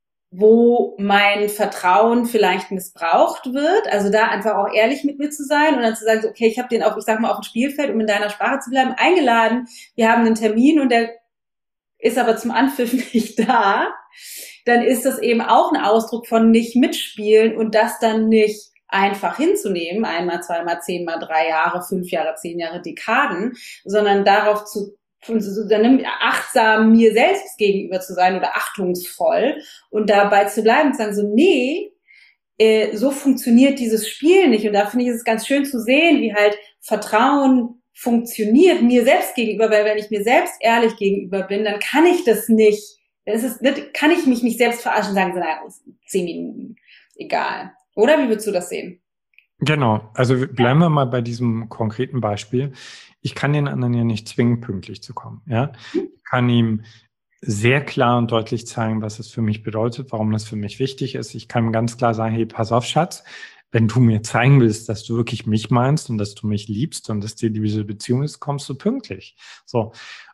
wo mein Vertrauen vielleicht missbraucht wird, also da einfach auch ehrlich mit mir zu sein und dann zu sagen, so, okay, ich habe den auf, ich sag mal, auf dem Spielfeld, um in deiner Sprache zu bleiben, eingeladen, wir haben einen Termin und der ist aber zum Anpfiff nicht da, dann ist das eben auch ein Ausdruck von nicht mitspielen und das dann nicht einfach hinzunehmen, einmal, zweimal, zehnmal, drei Jahre, fünf Jahre, zehn Jahre, Dekaden, sondern darauf zu dann achtsam mir selbst gegenüber zu sein oder achtungsvoll und dabei zu bleiben und zu sagen so, nee, äh, so funktioniert dieses Spiel nicht. Und da finde ich es ganz schön zu sehen, wie halt Vertrauen funktioniert mir selbst gegenüber, weil wenn ich mir selbst ehrlich gegenüber bin, dann kann ich das nicht, das ist, kann ich mich nicht selbst verarschen und sagen, so, naja, zehn Minuten, egal. Oder wie würdest du das sehen? Genau, also bleiben wir mal bei diesem konkreten Beispiel. Ich kann den anderen ja nicht zwingen, pünktlich zu kommen. Ja, ich kann ihm sehr klar und deutlich zeigen, was es für mich bedeutet, warum das für mich wichtig ist. Ich kann ihm ganz klar sagen, hey, pass auf, Schatz, wenn du mir zeigen willst, dass du wirklich mich meinst und dass du mich liebst und dass dir diese Beziehung ist, kommst du pünktlich. So,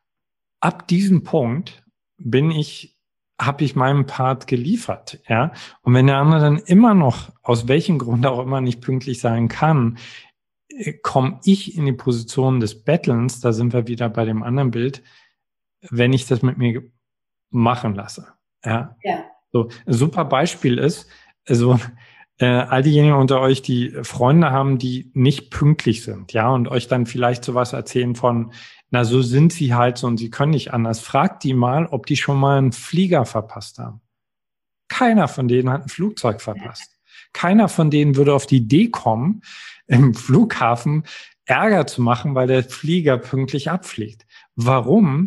ab diesem Punkt bin ich habe ich meinen Part geliefert, ja. Und wenn der andere dann immer noch, aus welchem Grund auch immer, nicht pünktlich sein kann, komme ich in die Position des Bettelns, da sind wir wieder bei dem anderen Bild, wenn ich das mit mir machen lasse, ja. Ja. So, ein super Beispiel ist, also, äh, all diejenigen unter euch, die Freunde haben, die nicht pünktlich sind, ja, und euch dann vielleicht sowas erzählen von, na, so sind sie halt so und sie können nicht anders. Fragt die mal, ob die schon mal einen Flieger verpasst haben. Keiner von denen hat ein Flugzeug verpasst. Keiner von denen würde auf die Idee kommen, im Flughafen Ärger zu machen, weil der Flieger pünktlich abfliegt. Warum?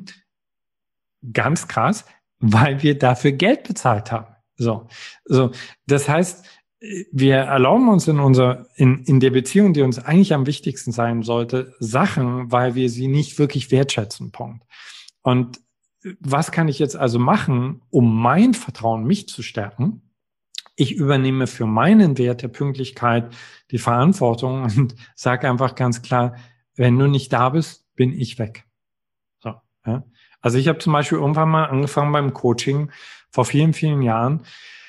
Ganz krass, weil wir dafür Geld bezahlt haben. So, so, das heißt, wir erlauben uns in unserer, in, in der Beziehung, die uns eigentlich am wichtigsten sein sollte, Sachen, weil wir sie nicht wirklich wertschätzen. Punkt. Und was kann ich jetzt also machen, um mein Vertrauen, mich zu stärken? Ich übernehme für meinen Wert der Pünktlichkeit die Verantwortung und sage einfach ganz klar, wenn du nicht da bist, bin ich weg. So, ja. Also ich habe zum Beispiel irgendwann mal angefangen beim Coaching vor vielen, vielen Jahren,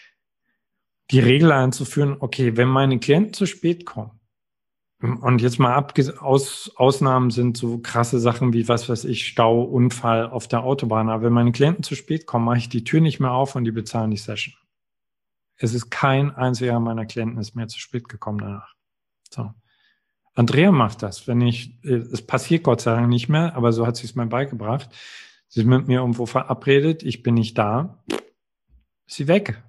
die Regel einzuführen, okay, wenn meine Klienten zu spät kommen, und jetzt mal abges- aus, Ausnahmen sind so krasse Sachen wie, was weiß ich, Stau, Unfall auf der Autobahn, aber wenn meine Klienten zu spät kommen, mache ich die Tür nicht mehr auf und die bezahlen die Session. Es ist kein einziger meiner Klienten ist mehr zu spät gekommen danach. So. Andrea macht das, wenn ich, es passiert Gott sei Dank nicht mehr, aber so hat sie es mir beigebracht. Sie ist mit mir irgendwo verabredet, ich bin nicht da, ist sie weg.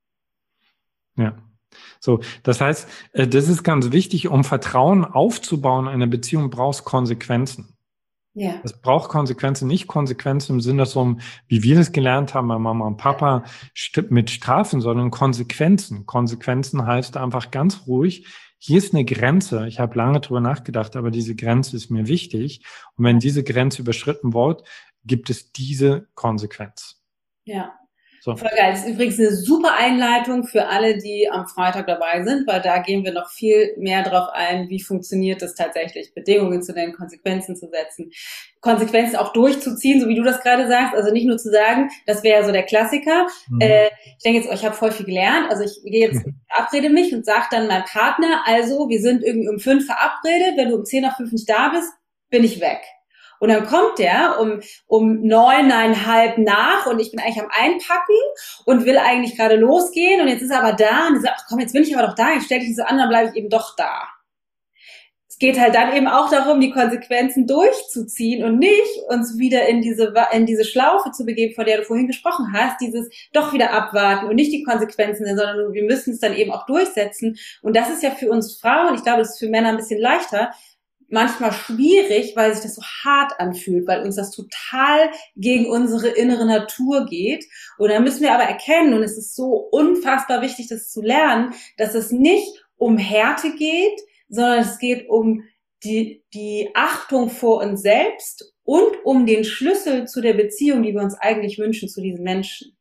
Ja. So, das heißt, das ist ganz wichtig, um Vertrauen aufzubauen in einer Beziehung, brauchst Konsequenzen. Ja. Es braucht Konsequenzen, nicht Konsequenzen im Sinne so, wie wir das gelernt haben bei Mama und Papa mit Strafen, sondern Konsequenzen. Konsequenzen heißt einfach ganz ruhig, hier ist eine Grenze. Ich habe lange drüber nachgedacht, aber diese Grenze ist mir wichtig. Und wenn diese Grenze überschritten wird, gibt es diese Konsequenz. Ja. So. Voll geil. Das ist übrigens eine super Einleitung für alle, die am Freitag dabei sind, weil da gehen wir noch viel mehr drauf ein, wie funktioniert es tatsächlich, Bedingungen zu nennen, Konsequenzen zu setzen, Konsequenzen auch durchzuziehen, so wie du das gerade sagst, also nicht nur zu sagen, das wäre ja so der Klassiker. Mhm. Äh, ich denke jetzt, oh, ich habe voll viel gelernt, also ich gehe jetzt, verabrede mich und sage dann meinem Partner, also wir sind irgendwie um fünf verabredet, wenn du um zehn nach fünf nicht da bist, bin ich weg. Und dann kommt der um um neuneinhalb nach und ich bin eigentlich am Einpacken und will eigentlich gerade losgehen und jetzt ist er aber da und er sagt, ach komm, jetzt bin ich aber doch da, jetzt stell dich nicht so an, dann bleibe ich eben doch da. Es geht halt dann eben auch darum, die Konsequenzen durchzuziehen und nicht uns wieder in diese in diese Schlaufe zu begeben, von der du vorhin gesprochen hast, dieses doch wieder abwarten und nicht die Konsequenzen, sondern wir müssen es dann eben auch durchsetzen. Und das ist ja für uns Frauen, ich glaube, das ist für Männer ein bisschen leichter, manchmal schwierig, weil sich das so hart anfühlt, weil uns das total gegen unsere innere Natur geht. Und dann müssen wir aber erkennen, und es ist so unfassbar wichtig, das zu lernen, dass es nicht um Härte geht, sondern es geht um die, die Achtung vor uns selbst und um den Schlüssel zu der Beziehung, die wir uns eigentlich wünschen zu diesen Menschen.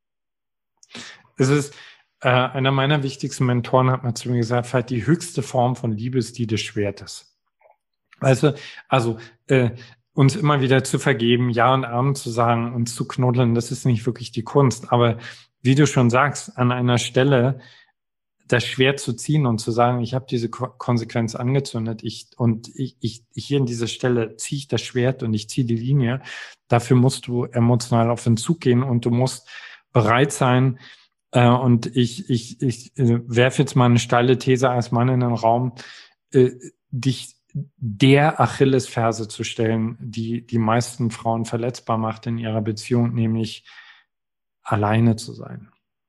Es ist, äh, einer meiner wichtigsten Mentoren hat mal zu mir gesagt, halt die höchste Form von Liebe ist die des Schwertes. Also, also äh, uns immer wieder zu vergeben, Ja und Amen zu sagen, uns zu knuddeln, das ist nicht wirklich die Kunst. Aber wie du schon sagst, an einer Stelle das Schwert zu ziehen und zu sagen, ich habe diese Ko- Konsequenz angezündet, ich und ich, ich hier in dieser Stelle ziehe ich das Schwert und ich ziehe die Linie. Dafür musst du emotional auf den Zug gehen und du musst bereit sein. Äh, und ich, ich, ich äh, werfe jetzt mal eine steile These als Mann in den Raum, äh, dich der Achillesferse zu stellen, die die meisten Frauen verletzbar macht in ihrer Beziehung, nämlich alleine zu sein.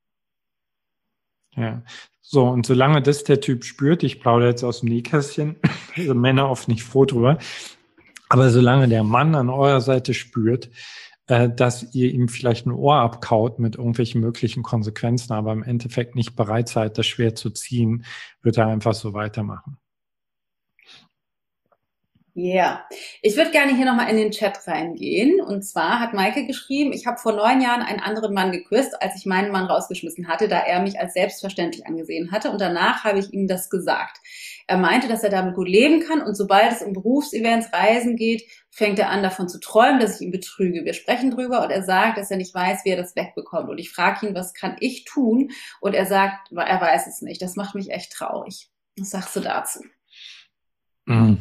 Ja. So, und solange das der Typ spürt, ich plaudere jetzt aus dem Nähkästchen, also Männer oft nicht froh drüber, aber solange der Mann an eurer Seite spürt, äh, dass ihr ihm vielleicht ein Ohr abkaut mit irgendwelchen möglichen Konsequenzen, aber im Endeffekt nicht bereit seid, das Schwert zu ziehen, wird er einfach so weitermachen. Ja, yeah. Ich würde gerne hier nochmal in den Chat reingehen. Und zwar hat Maike geschrieben, ich habe vor neun Jahren einen anderen Mann geküsst, als ich meinen Mann rausgeschmissen hatte, da er mich als selbstverständlich angesehen hatte. Und danach habe ich ihm das gesagt. Er meinte, dass er damit gut leben kann. Und sobald es um Berufsevents, Reisen geht, fängt er an, davon zu träumen, dass ich ihn betrüge. Wir sprechen drüber und er sagt, dass er nicht weiß, wie er das wegbekommt. Und ich frage ihn, was kann ich tun? Und er sagt, er weiß es nicht. Das macht mich echt traurig. Was sagst du dazu? Mhm.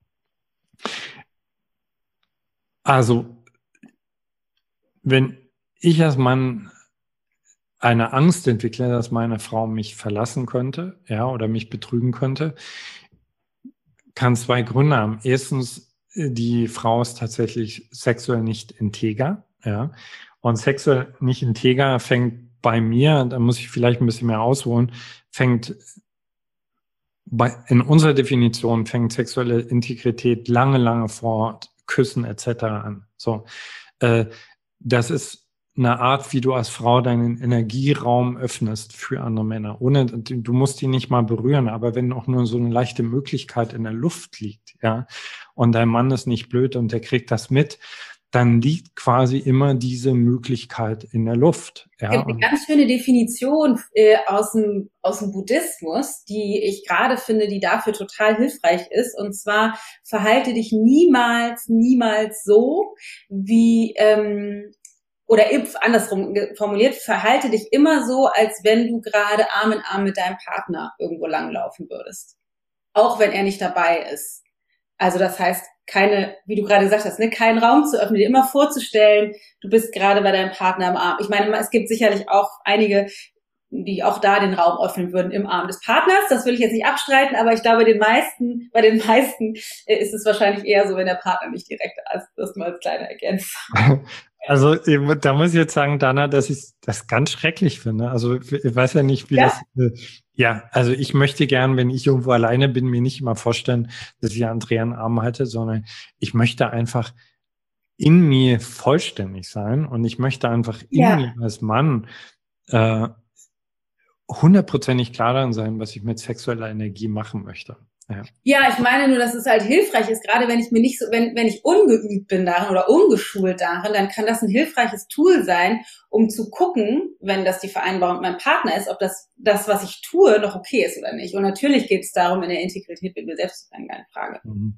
Also, wenn ich als Mann eine Angst entwickle, dass meine Frau mich verlassen könnte, ja, oder mich betrügen könnte, kann zwei Gründe haben. Erstens, die Frau ist tatsächlich sexuell nicht integer, ja, und sexuell nicht integer fängt bei mir, da muss ich vielleicht ein bisschen mehr ausholen, fängt bei, in unserer Definition fängt sexuelle Integrität lange, lange vor Küssen et cetera an. So, äh, das ist eine Art, wie du als Frau deinen Energieraum öffnest für andere Männer. Ohne, du musst die nicht mal berühren, aber wenn auch nur so eine leichte Möglichkeit in der Luft liegt, ja, und dein Mann ist nicht blöd und der kriegt das mit, dann liegt quasi immer diese Möglichkeit in der Luft. Ja. Es gibt eine ganz schöne Definition äh, aus dem aus dem Buddhismus, die ich gerade finde, die dafür total hilfreich ist. Und zwar, verhalte dich niemals, niemals so, wie, ähm, oder andersrum formuliert, verhalte dich immer so, als wenn du gerade Arm in Arm mit deinem Partner irgendwo langlaufen würdest. Auch wenn er nicht dabei ist. Also das heißt, keine, wie du gerade gesagt hast, ne, keinen Raum zu öffnen, dir immer vorzustellen, du bist gerade bei deinem Partner im Arm. Ich meine, es gibt sicherlich auch einige die auch da den Raum öffnen würden im Arm des Partners. Das will ich jetzt nicht abstreiten, aber ich glaube, den meisten, bei den meisten äh, ist es wahrscheinlich eher so, wenn der Partner nicht direkt da ist. Das nur als kleine Ergänzung. Also da muss ich jetzt sagen, Dana, dass ich das ganz schrecklich finde. Also ich weiß ja nicht, wie ja. das... Äh, ja, also ich möchte gern, wenn ich irgendwo alleine bin, mir nicht immer vorstellen, dass ich Andrea einen Arm halte, sondern ich möchte einfach in mir vollständig sein und ich möchte einfach in ja. mir als Mann äh, hundertprozentig klar darin sein, was ich mit sexueller Energie machen möchte. Ja. ja, ich meine nur, dass es halt hilfreich ist, gerade wenn ich mir nicht so, wenn, wenn ich ungeübt bin darin oder ungeschult darin, dann kann das ein hilfreiches Tool sein, um zu gucken, wenn das die Vereinbarung mit meinem Partner ist, ob das, das, was ich tue, noch okay ist oder nicht. Und natürlich geht es darum, in der Integrität mit mir selbst zu sein, keine Frage.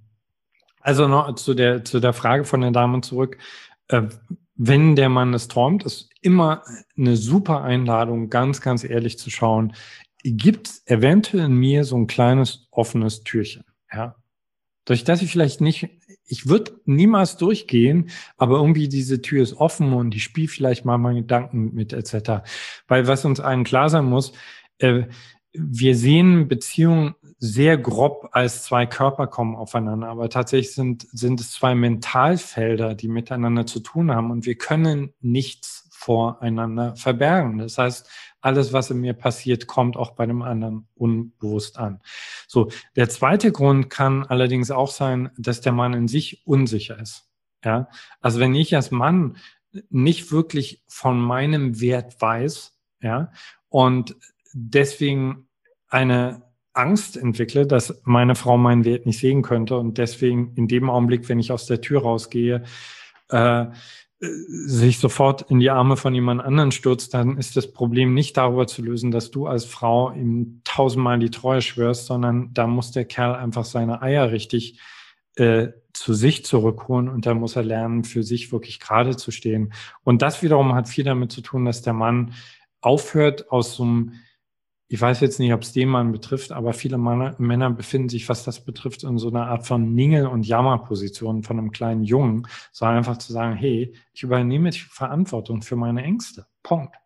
Also noch zu der, zu der Frage von der Dame zurück. Äh, wenn der Mann es träumt, ist immer eine super Einladung, ganz, ganz ehrlich zu schauen, gibt es eventuell in mir so ein kleines offenes Türchen, ja. Durch das ich vielleicht nicht, ich würde niemals durchgehen, aber irgendwie diese Tür ist offen und ich spiele vielleicht mal meine Gedanken mit et cetera. Weil was uns allen klar sein muss, äh, wir sehen Beziehungen sehr grob als zwei Körper kommen aufeinander, aber tatsächlich sind, sind es zwei Mentalfelder, die miteinander zu tun haben und wir können nichts voreinander verbergen. Das heißt, alles, was in mir passiert, kommt auch bei dem anderen unbewusst an. So, der zweite Grund kann allerdings auch sein, dass der Mann in sich unsicher ist. Ja, also wenn ich als Mann nicht wirklich von meinem Wert weiß, ja, und deswegen eine Angst entwickle, dass meine Frau meinen Wert nicht sehen könnte und deswegen in dem Augenblick, wenn ich aus der Tür rausgehe, äh, sich sofort in die Arme von jemand anderen stürzt, dann ist das Problem nicht darüber zu lösen, dass du als Frau ihm tausendmal die Treue schwörst, sondern da muss der Kerl einfach seine Eier richtig äh, zu sich zurückholen und da muss er lernen, für sich wirklich gerade zu stehen. Und das wiederum hat viel damit zu tun, dass der Mann aufhört aus so einem, ich weiß jetzt nicht, ob es den Mann betrifft, aber viele Männer, Männer befinden sich, was das betrifft, in so einer Art von Ningel- und Jammerposition von einem kleinen Jungen, sondern einfach zu sagen, hey, ich übernehme die Verantwortung für meine Ängste. Punkt.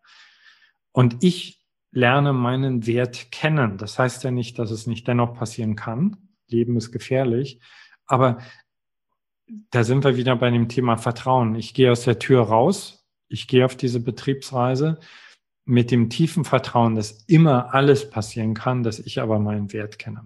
Und ich lerne meinen Wert kennen. Das heißt ja nicht, dass es nicht dennoch passieren kann. Leben ist gefährlich. Aber da sind wir wieder bei dem Thema Vertrauen. Ich gehe aus der Tür raus. Ich gehe auf diese Betriebsreise mit dem tiefen Vertrauen, dass immer alles passieren kann, dass ich aber meinen Wert kenne.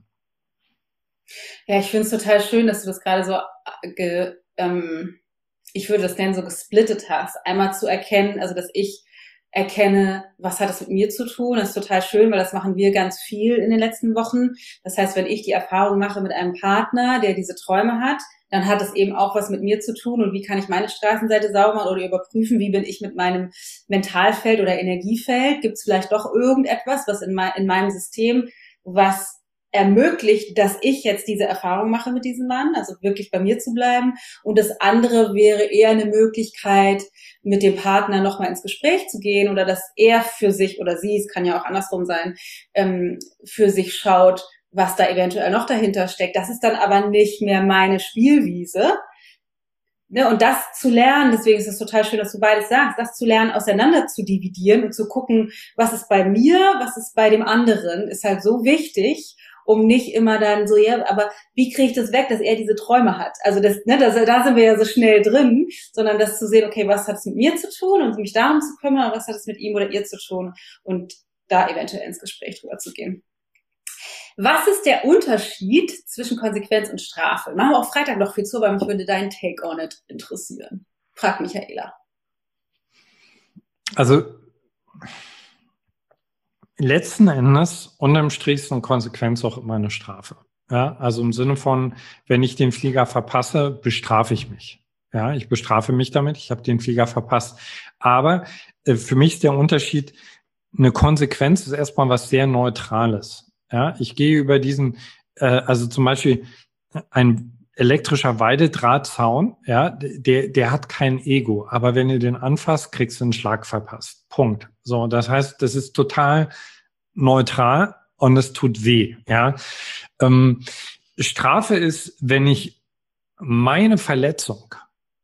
Ja, ich finde es total schön, dass du das gerade so, ge, ähm, ich würde das nennen, so gesplittet hast. Einmal zu erkennen, also dass ich erkenne, was hat das mit mir zu tun. Das ist total schön, weil das machen wir ganz viel in den letzten Wochen. Das heißt, wenn ich die Erfahrung mache mit einem Partner, der diese Träume hat, dann hat es eben auch was mit mir zu tun und wie kann ich meine Straßenseite sauber machen oder überprüfen, wie bin ich mit meinem Mentalfeld oder Energiefeld. Gibt es vielleicht doch irgendetwas, was in, mein, in meinem System, was ermöglicht, dass ich jetzt diese Erfahrung mache mit diesem Mann, also wirklich bei mir zu bleiben. Und das andere wäre eher eine Möglichkeit, mit dem Partner nochmal ins Gespräch zu gehen oder dass er für sich oder sie, es kann ja auch andersrum sein, ähm, für sich schaut, was da eventuell noch dahinter steckt. Das ist dann aber nicht mehr meine Spielwiese. Ne, und das zu lernen, deswegen ist es total schön, dass du beides sagst, das zu lernen, auseinander zu dividieren und zu gucken, was ist bei mir, was ist bei dem anderen, ist halt so wichtig, um nicht immer dann so, ja, aber wie kriege ich das weg, dass er diese Träume hat? Also das, ne, das, da sind wir ja so schnell drin, sondern das zu sehen, okay, was hat es mit mir zu tun und mich darum zu kümmern, und was hat es mit ihm oder ihr zu tun und da eventuell ins Gespräch drüber zu gehen. Was ist der Unterschied zwischen Konsequenz und Strafe? Machen wir auch Freitag noch viel zu, aber mich würde dein Take on it interessieren. Frag Michaela. Also letzten Endes, unterm Strich ist eine Konsequenz auch immer eine Strafe. Ja, also im Sinne von, wenn ich den Flieger verpasse, bestrafe ich mich. Ja, ich bestrafe mich damit, ich habe den Flieger verpasst. Aber äh, für mich ist der Unterschied, eine Konsequenz ist erstmal was sehr Neutrales. Ja, ich gehe über diesen, äh, also zum Beispiel ein elektrischer Weidedrahtzaun, ja, der, der hat kein Ego. Aber wenn du den anfasst, kriegst du einen Schlag verpasst. Punkt. So, das heißt, das ist total neutral und es tut weh. Ja, ähm, Strafe ist, wenn ich meine Verletzung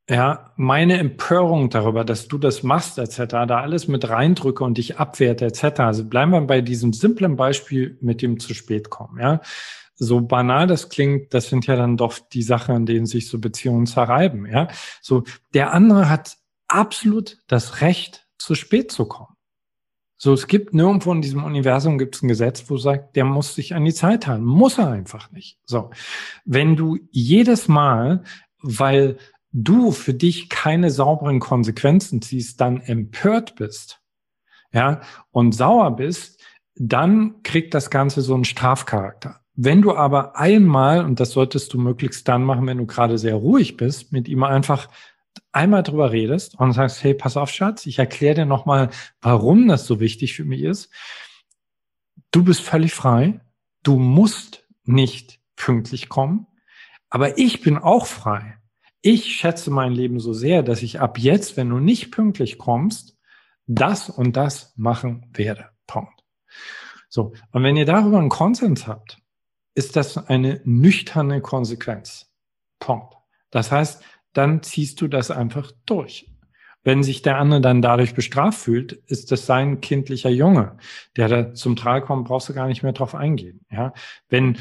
ja, meine Empörung darüber, dass du das machst, et cetera, da alles mit reindrücke und dich abwerte, et cetera. Also bleiben wir bei diesem simplen Beispiel mit dem zu spät kommen, ja. So banal das klingt, das sind ja dann doch die Sachen, an denen sich so Beziehungen zerreiben, ja. So, der andere hat absolut das Recht, zu spät zu kommen. So, es gibt nirgendwo in diesem Universum gibt es ein Gesetz, wo sagt, der muss sich an die Zeit halten. Muss er einfach nicht. So, wenn du jedes Mal, weil du für dich keine sauberen Konsequenzen ziehst, dann empört bist, ja, und sauer bist, dann kriegt das Ganze so einen Strafcharakter. Wenn du aber einmal, und das solltest du möglichst dann machen, wenn du gerade sehr ruhig bist, mit ihm einfach einmal drüber redest und sagst, hey, pass auf, Schatz, ich erkläre dir nochmal, warum das so wichtig für mich ist. Du bist völlig frei. Du musst nicht pünktlich kommen, aber ich bin auch frei. Ich schätze mein Leben so sehr, dass ich ab jetzt, wenn du nicht pünktlich kommst, das und das machen werde. Punkt. So. Und wenn ihr darüber einen Konsens habt, ist das eine nüchterne Konsequenz. Punkt. Das heißt, dann ziehst du das einfach durch. Wenn sich der andere dann dadurch bestraft fühlt, ist das sein kindlicher Junge, der da zum Tragen kommt, brauchst du gar nicht mehr drauf eingehen. Ja, wenn,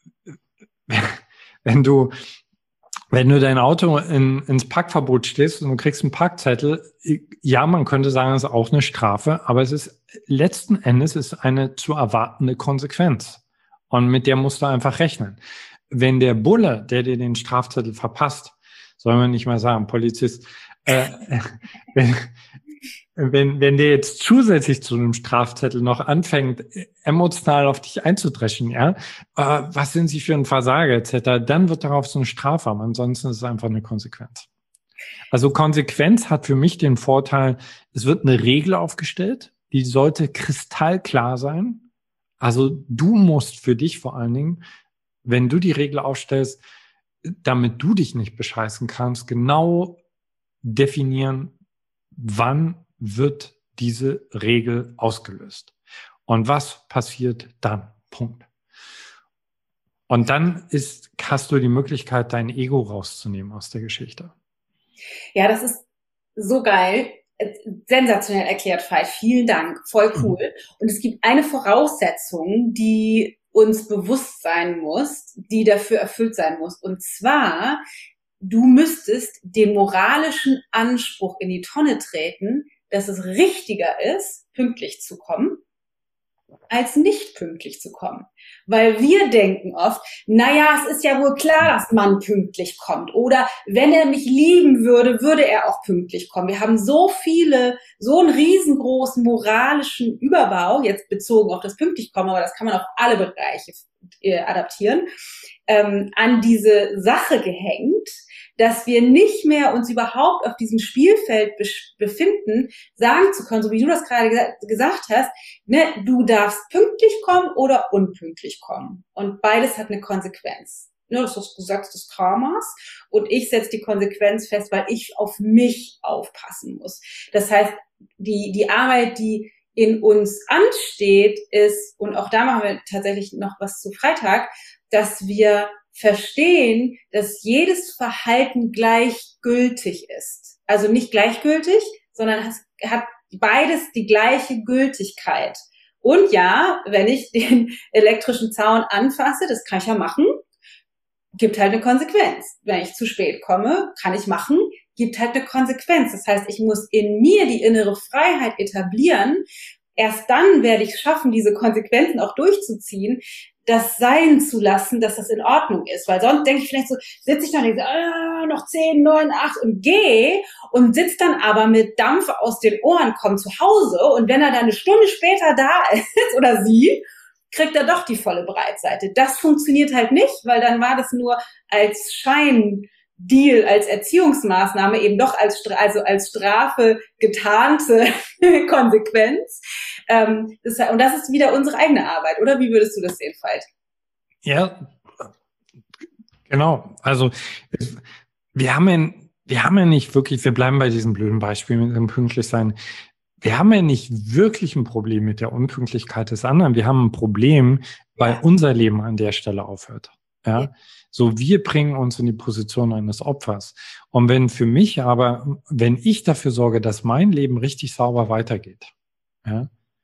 wenn du Wenn du dein Auto in, ins Parkverbot stehst und du kriegst einen Parkzettel, ja, man könnte sagen, es ist auch eine Strafe, aber es ist letzten Endes ist eine zu erwartende Konsequenz. Und mit der musst du einfach rechnen. Wenn der Bulle, der dir den Strafzettel verpasst, soll man nicht mal sagen, Polizist, äh, wenn, wenn, wenn der jetzt zusätzlich zu einem Strafzettel noch anfängt, emotional auf dich einzudreschen, ja, äh, was sind Sie für ein Versager, et cetera, dann wird darauf so eine Strafe haben. Ansonsten ist es einfach eine Konsequenz. Also Konsequenz hat für mich den Vorteil, es wird eine Regel aufgestellt, die sollte kristallklar sein. Also du musst für dich vor allen Dingen, wenn du die Regel aufstellst, damit du dich nicht bescheißen kannst, genau definieren, wann wird diese Regel ausgelöst und was passiert dann. Punkt. Und dann ist, hast du die Möglichkeit, dein Ego rauszunehmen aus der Geschichte. Ja, das ist so geil. Sensationell erklärt, Veit. Vielen Dank. Voll cool. Mhm. Und es gibt eine Voraussetzung, die uns bewusst sein muss, die dafür erfüllt sein muss. Und zwar, du müsstest den moralischen Anspruch in die Tonne treten, dass es richtiger ist, pünktlich zu kommen, als nicht pünktlich zu kommen. Weil wir denken oft, naja, es ist ja wohl klar, dass man pünktlich kommt. Oder wenn er mich lieben würde, würde er auch pünktlich kommen. Wir haben so viele, so einen riesengroßen moralischen Überbau, jetzt bezogen auf das Pünktlichkommen, aber das kann man auf alle Bereiche äh, adaptieren, ähm, an diese Sache gehängt, dass wir nicht mehr uns überhaupt auf diesem Spielfeld befinden, sagen zu können, so wie du das gerade gesagt hast, ne, du darfst pünktlich kommen oder unpünktlich kommen. Und beides hat eine Konsequenz. Ne, das ist gesagt des Karmas. Und ich setze die Konsequenz fest, weil ich auf mich aufpassen muss. Das heißt, die, die Arbeit, die in uns ansteht, ist, und auch da machen wir tatsächlich noch was zu Freitag, dass wir verstehen, dass jedes Verhalten gleichgültig ist. Also nicht gleichgültig, sondern es hat beides die gleiche Gültigkeit. Und ja, wenn ich den elektrischen Zaun anfasse, das kann ich ja machen, gibt halt eine Konsequenz. Wenn ich zu spät komme, kann ich machen, gibt halt eine Konsequenz. Das heißt, ich muss in mir die innere Freiheit etablieren. Erst dann werde ich es schaffen, diese Konsequenzen auch durchzuziehen, das sein zu lassen, dass das in Ordnung ist. Weil sonst denke ich vielleicht so, sitze ich dann und denke, ah, noch zehn, neun, acht und gehe und sitze dann aber mit Dampf aus den Ohren, komm zu Hause und wenn er dann eine Stunde später da ist oder sie, kriegt er doch die volle Breitseite. Das funktioniert halt nicht, weil dann war das nur als Scheindeal, als Erziehungsmaßnahme eben doch als, also als Strafe getarnte Konsequenz. Ähm, das, und das ist wieder unsere eigene Arbeit, oder? Wie würdest du das sehen, Veit? Ja, genau. Also wir haben ja, wir haben ja nicht wirklich, wir bleiben bei diesem blöden Beispiel mit dem Pünktlichsein. Wir haben ja nicht wirklich ein Problem mit der Unpünktlichkeit des anderen. Wir haben ein Problem, weil ja. unser Leben an der Stelle aufhört. Ja, Ja. so wir bringen uns in die Position eines Opfers. Und wenn für mich aber, wenn ich dafür sorge, dass mein Leben richtig sauber weitergeht, ja,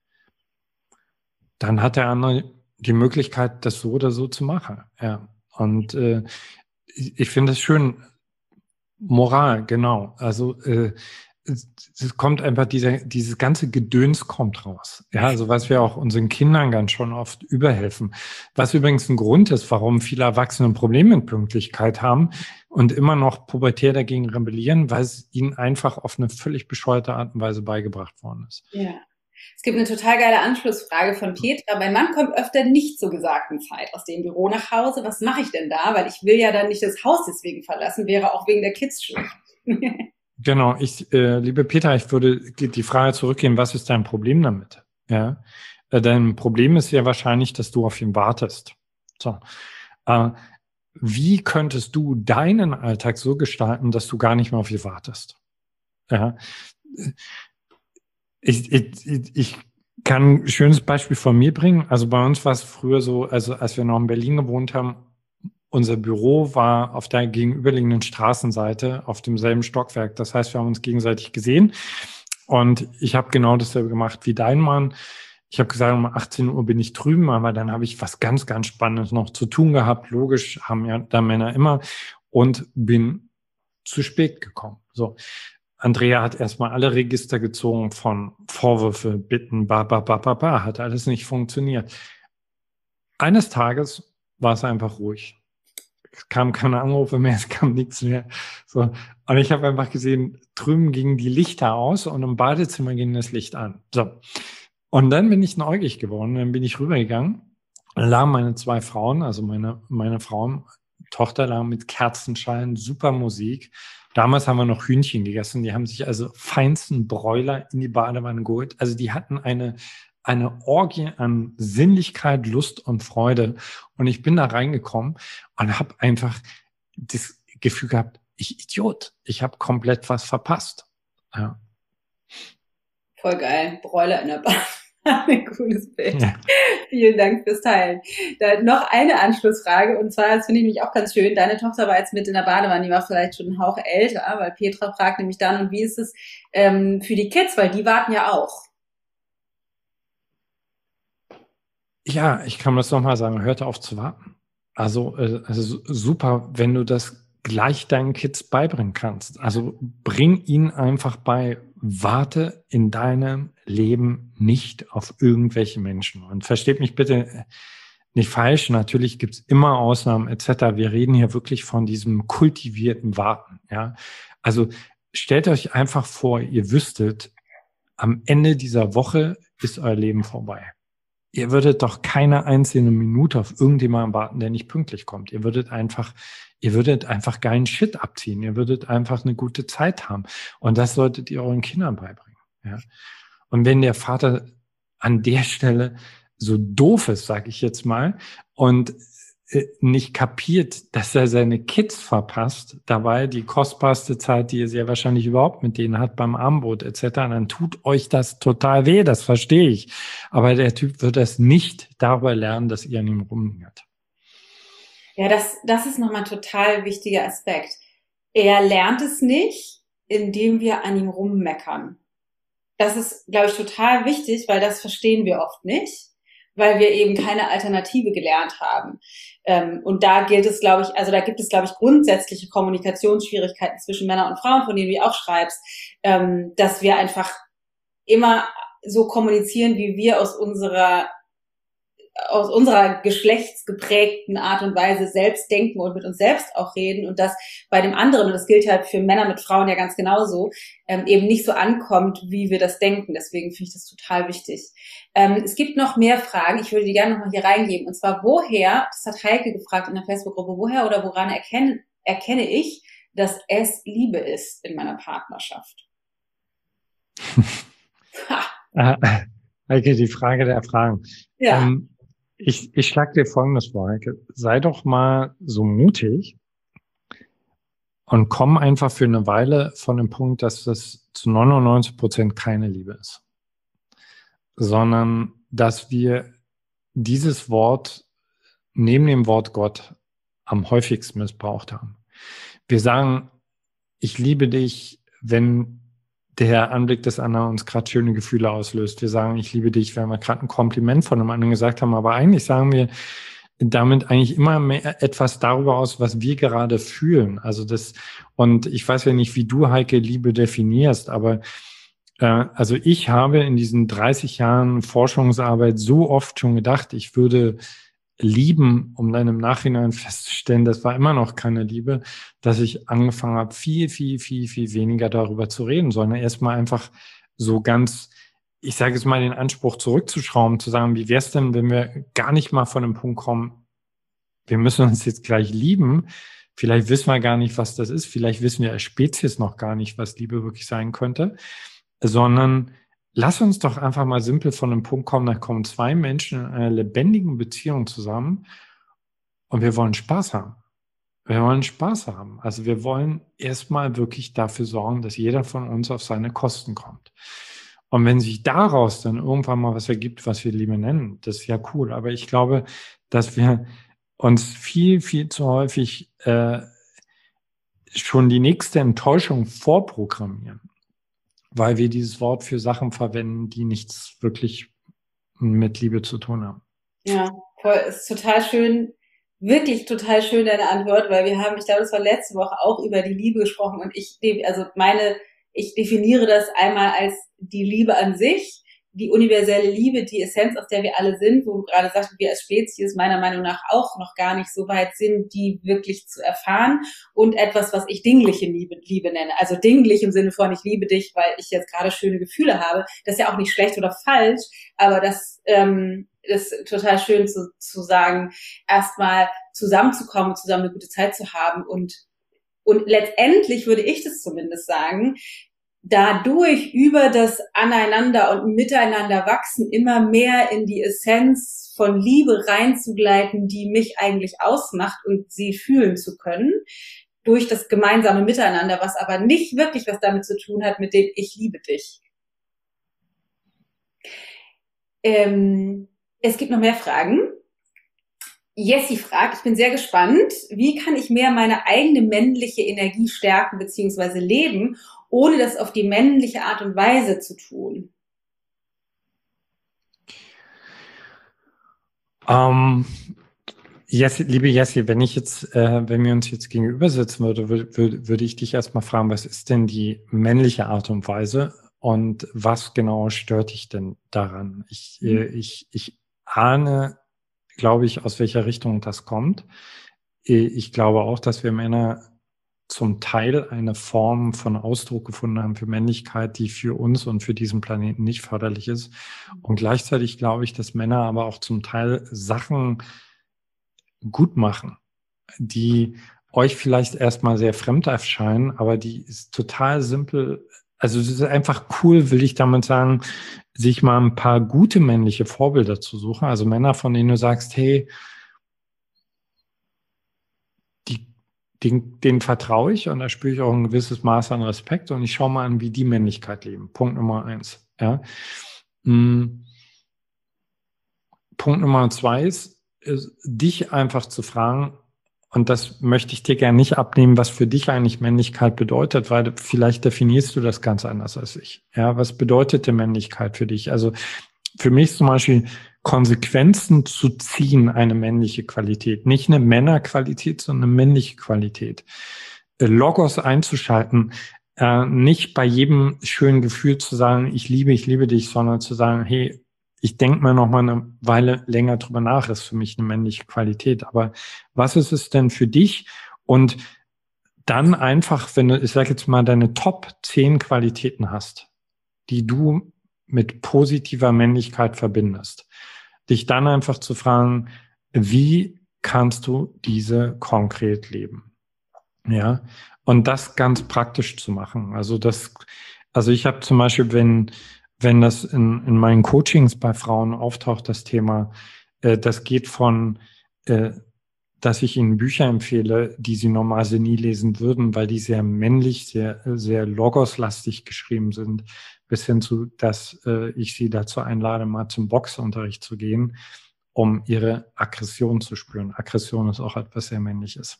dann hat der andere die Möglichkeit, das so oder so zu machen. Ja. Und äh, ich, ich finde es schön, Moral, genau. Also äh, es, es kommt einfach, dieser, dieses ganze Gedöns kommt raus. Ja, also was wir auch unseren Kindern ganz schon oft überhelfen. Was übrigens ein Grund ist, warum viele Erwachsene ein Problem mit Pünktlichkeit haben und immer noch pubertär dagegen rebellieren, weil es ihnen einfach auf eine völlig bescheuerte Art und Weise beigebracht worden ist. Ja. Es gibt eine total geile Anschlussfrage von Petra. Mein Mann kommt öfter nicht zur gesagten Zeit aus dem Büro nach Hause. Was mache ich denn da? Weil ich will ja dann nicht das Haus deswegen verlassen, wäre auch wegen der Kids schlecht. Genau, ich, äh, liebe Petra, ich würde die Frage zurückgehen, was ist dein Problem damit? Ja, äh, dein Problem ist ja wahrscheinlich, dass du auf ihn wartest. So, äh, wie könntest du deinen Alltag so gestalten, dass du gar nicht mehr auf ihn wartest? Ja, ich, ich, ich kann ein schönes Beispiel von mir bringen. Also bei uns war es früher so, also als wir noch in Berlin gewohnt haben, unser Büro war auf der gegenüberliegenden Straßenseite auf demselben Stockwerk. Das heißt, wir haben uns gegenseitig gesehen. Und ich habe genau dasselbe gemacht wie dein Mann. Ich habe gesagt, um achtzehn Uhr bin ich drüben, aber dann habe ich was ganz, ganz Spannendes noch zu tun gehabt. Logisch, haben ja da Männer immer. Und bin zu spät gekommen. So. Andrea hat erstmal alle Register gezogen von Vorwürfe, Bitten, ba, ba, ba, ba, ba. Hat alles nicht funktioniert. Eines Tages war es einfach ruhig. Es kam keine Anrufe mehr, es kam nichts mehr. So. Und ich habe einfach gesehen, drüben gingen die Lichter aus und im Badezimmer ging das Licht an. So. Und dann bin ich neugierig geworden, dann bin ich rübergegangen. Dann lagen meine zwei Frauen, also meine, meine Frauen, Tochter lagen mit Kerzenschein, super Musik. Damals haben wir noch Hühnchen gegessen. Die haben sich also feinsten Bräuler in die Badewanne geholt. Also die hatten eine, eine Orgie an Sinnlichkeit, Lust und Freude. Und ich bin da reingekommen und habe einfach das Gefühl gehabt, ich Idiot, ich habe komplett was verpasst. Ja. Voll geil. Bräuler in der Bahn. Ein cooles Bild. Ja. Vielen Dank fürs Teilen. Da noch eine Anschlussfrage, und zwar, das finde ich mich auch ganz schön, deine Tochter war jetzt mit in der Badewanne, die war vielleicht schon einen Hauch älter, weil Petra fragt nämlich dann, und wie ist es ähm, für die Kids, weil die warten ja auch. Ja, ich kann das nochmal sagen, hört auf zu warten. Also, äh, also super, wenn du das gleich deinen Kids beibringen kannst. Also bring ihnen einfach bei, warte in deinem Leben nicht auf irgendwelche Menschen. Und versteht mich bitte nicht falsch, natürlich gibt's immer Ausnahmen et cetera. Wir reden hier wirklich von diesem kultivierten Warten. Ja, also stellt euch einfach vor, ihr wüsstet, am Ende dieser Woche ist euer Leben vorbei. Ihr würdet doch keine einzelne Minute auf irgendjemanden warten, der nicht pünktlich kommt. Ihr würdet einfach, ihr würdet einfach geilen Shit abziehen. Ihr würdet einfach eine gute Zeit haben. Und das solltet ihr euren Kindern beibringen. Ja? Und wenn der Vater an der Stelle so doof ist, sage ich jetzt mal, und nicht kapiert, dass er seine Kids verpasst, dabei die kostbarste Zeit, die er sehr wahrscheinlich überhaupt mit denen hat, beim Abendbrot et cetera, dann tut euch das total weh, das verstehe ich. Aber der Typ wird das nicht darüber lernen, dass ihr an ihm rumhängt. Ja, das, das ist nochmal ein total wichtiger Aspekt. Er lernt es nicht, indem wir an ihm rummeckern. Das ist, glaube ich, total wichtig, weil das verstehen wir oft nicht, weil wir eben keine Alternative gelernt haben. Ähm, und da gilt es, glaube ich, also da gibt es, glaube ich, grundsätzliche Kommunikationsschwierigkeiten zwischen Männern und Frauen, von denen du auch schreibst, ähm, dass wir einfach immer so kommunizieren, wie wir aus unserer aus unserer geschlechtsgeprägten Art und Weise selbst denken und mit uns selbst auch reden, und das bei dem anderen, und das gilt halt für Männer mit Frauen ja ganz genauso, ähm, eben nicht so ankommt, wie wir das denken. Deswegen finde ich das total wichtig. Ähm, es gibt noch mehr Fragen, ich würde die gerne nochmal hier reingeben, und zwar, woher, das hat Heike gefragt in der Facebook-Gruppe, woher oder woran erkenne, erkenne ich, dass es Liebe ist in meiner Partnerschaft? Ha. Heike, die Frage der Fragen. Ja. Ähm, Ich, ich schlage dir Folgendes vor, Heike. Sei doch mal so mutig und komm einfach für eine Weile von dem Punkt, dass das zu neunundneunzig Prozent keine Liebe ist, sondern dass wir dieses Wort neben dem Wort Gott am häufigsten missbraucht haben. Wir sagen, ich liebe dich, wenn der Anblick des anderen uns gerade schöne Gefühle auslöst. Wir sagen, ich liebe dich, wenn wir gerade ein Kompliment von einem anderen gesagt haben. Aber eigentlich sagen wir damit eigentlich immer mehr etwas darüber aus, was wir gerade fühlen. Also das, und ich weiß ja nicht, wie du, Heike, Liebe definierst, aber äh, also ich habe in diesen dreißig Jahren Forschungsarbeit so oft schon gedacht, ich würde lieben, um dann im Nachhinein festzustellen, das war immer noch keine Liebe, dass ich angefangen habe, viel, viel, viel, viel weniger darüber zu reden, sondern erstmal einfach so ganz, ich sage jetzt mal, den Anspruch zurückzuschrauben, zu sagen, wie wäre es denn, wenn wir gar nicht mal von dem Punkt kommen, wir müssen uns jetzt gleich lieben, vielleicht wissen wir gar nicht, was das ist, vielleicht wissen wir als Spezies noch gar nicht, was Liebe wirklich sein könnte, sondern lass uns doch einfach mal simpel von einem Punkt kommen, da kommen zwei Menschen in einer lebendigen Beziehung zusammen und wir wollen Spaß haben. Wir wollen Spaß haben. Also wir wollen erstmal wirklich dafür sorgen, dass jeder von uns auf seine Kosten kommt. Und wenn sich daraus dann irgendwann mal was ergibt, was wir Liebe nennen, das ist ja cool. Aber ich glaube, dass wir uns viel, viel zu häufig äh, schon die nächste Enttäuschung vorprogrammieren, weil wir dieses Wort für Sachen verwenden, die nichts wirklich mit Liebe zu tun haben. Ja, voll, ist total schön, wirklich total schön deine Antwort, weil wir haben, ich glaube, das war letzte Woche auch über die Liebe gesprochen und ich, also meine, ich definiere das einmal als die Liebe an sich, die universelle Liebe, die Essenz, aus der wir alle sind, wo du gerade sagst, wir als Spezies meiner Meinung nach auch noch gar nicht so weit sind, die wirklich zu erfahren und etwas, was ich dingliche Liebe, Liebe nenne. Also dinglich im Sinne von, ich liebe dich, weil ich jetzt gerade schöne Gefühle habe. Das ist ja auch nicht schlecht oder falsch, aber das, ähm, das ist total schön zu, zu sagen, erstmal zusammenzukommen, zusammen eine gute Zeit zu haben und, und letztendlich würde ich das zumindest sagen, dadurch über das Aneinander und Miteinander wachsen immer mehr in die Essenz von Liebe reinzugleiten, die mich eigentlich ausmacht und sie fühlen zu können, durch das gemeinsame Miteinander, was aber nicht wirklich was damit zu tun hat mit dem Ich liebe dich. Ähm, es gibt noch mehr Fragen. Jessie fragt, ich bin sehr gespannt, wie kann ich mehr meine eigene männliche Energie stärken bzw. leben, ohne das auf die männliche Art und Weise zu tun? Ähm, Jessie, liebe Jessie, wenn ich jetzt, äh, wenn wir uns jetzt gegenüber sitzen würde, würde, würde, würde ich dich erstmal fragen, was ist denn die männliche Art und Weise und was genau stört dich denn daran? Ich, mhm. äh, ich, ich ahne, glaube ich, aus welcher Richtung das kommt. Ich glaube auch, dass wir Männer zum Teil eine Form von Ausdruck gefunden haben für Männlichkeit, die für uns und für diesen Planeten nicht förderlich ist. Und gleichzeitig glaube ich, dass Männer aber auch zum Teil Sachen gut machen, die euch vielleicht erstmal sehr fremd erscheinen, aber die ist total simpel. Also es ist einfach cool, will ich damit sagen, sich mal ein paar gute männliche Vorbilder zu suchen. Also Männer, von denen du sagst, hey, die, den, denen vertraue ich und da spüre ich auch ein gewisses Maß an Respekt und ich schaue mal an, wie die Männlichkeit leben. Punkt Nummer eins. Ja. Hm. Punkt Nummer zwei ist, ist, dich einfach zu fragen, und das möchte ich dir gerne nicht abnehmen, was für dich eigentlich Männlichkeit bedeutet, weil vielleicht definierst du das ganz anders als ich. Ja, was bedeutet denn Männlichkeit für dich? Also für mich zum Beispiel Konsequenzen zu ziehen, eine männliche Qualität. Nicht eine Männerqualität, sondern eine männliche Qualität. Logos einzuschalten, äh, nicht bei jedem schönen Gefühl zu sagen, ich liebe, ich liebe dich, sondern zu sagen, hey, ich denke mir noch mal eine Weile länger drüber nach, ist für mich eine männliche Qualität. Aber was ist es denn für dich? Und dann einfach, wenn du, ich sage jetzt mal, deine Top zehn Qualitäten hast, die du mit positiver Männlichkeit verbindest, dich dann einfach zu fragen, wie kannst du diese konkret leben? Ja, und das ganz praktisch zu machen. Also das, also ich habe zum Beispiel, wenn Wenn das in, in meinen Coachings bei Frauen auftaucht, das Thema, äh, das geht von, äh, dass ich ihnen Bücher empfehle, die sie normalerweise nie lesen würden, weil die sehr männlich, sehr, sehr logoslastig geschrieben sind, bis hin zu, dass äh, ich sie dazu einlade, mal zum Boxunterricht zu gehen um ihre Aggression zu spüren. Aggression ist auch etwas sehr Männliches.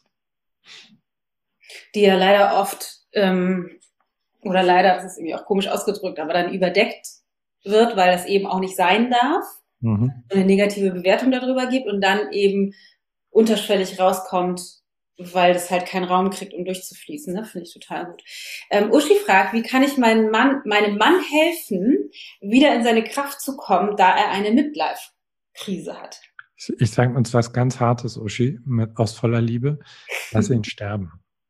Die ja leider oft, ähm, oder leider, das ist irgendwie auch komisch ausgedrückt, aber dann überdeckt wird, weil das eben auch nicht sein darf, Mhm. eine negative Bewertung darüber gibt und dann eben unterschwellig rauskommt, weil das halt keinen Raum kriegt, um durchzufließen. Ne? Finde ich total gut. Ähm, Uschi fragt, wie kann ich meinem Mann, meinem Mann helfen, wieder in seine Kraft zu kommen, da er eine Midlife-Krise hat? Ich, ich sage uns was ganz Hartes, Uschi, mit, aus voller Liebe. Lass ihn sterben.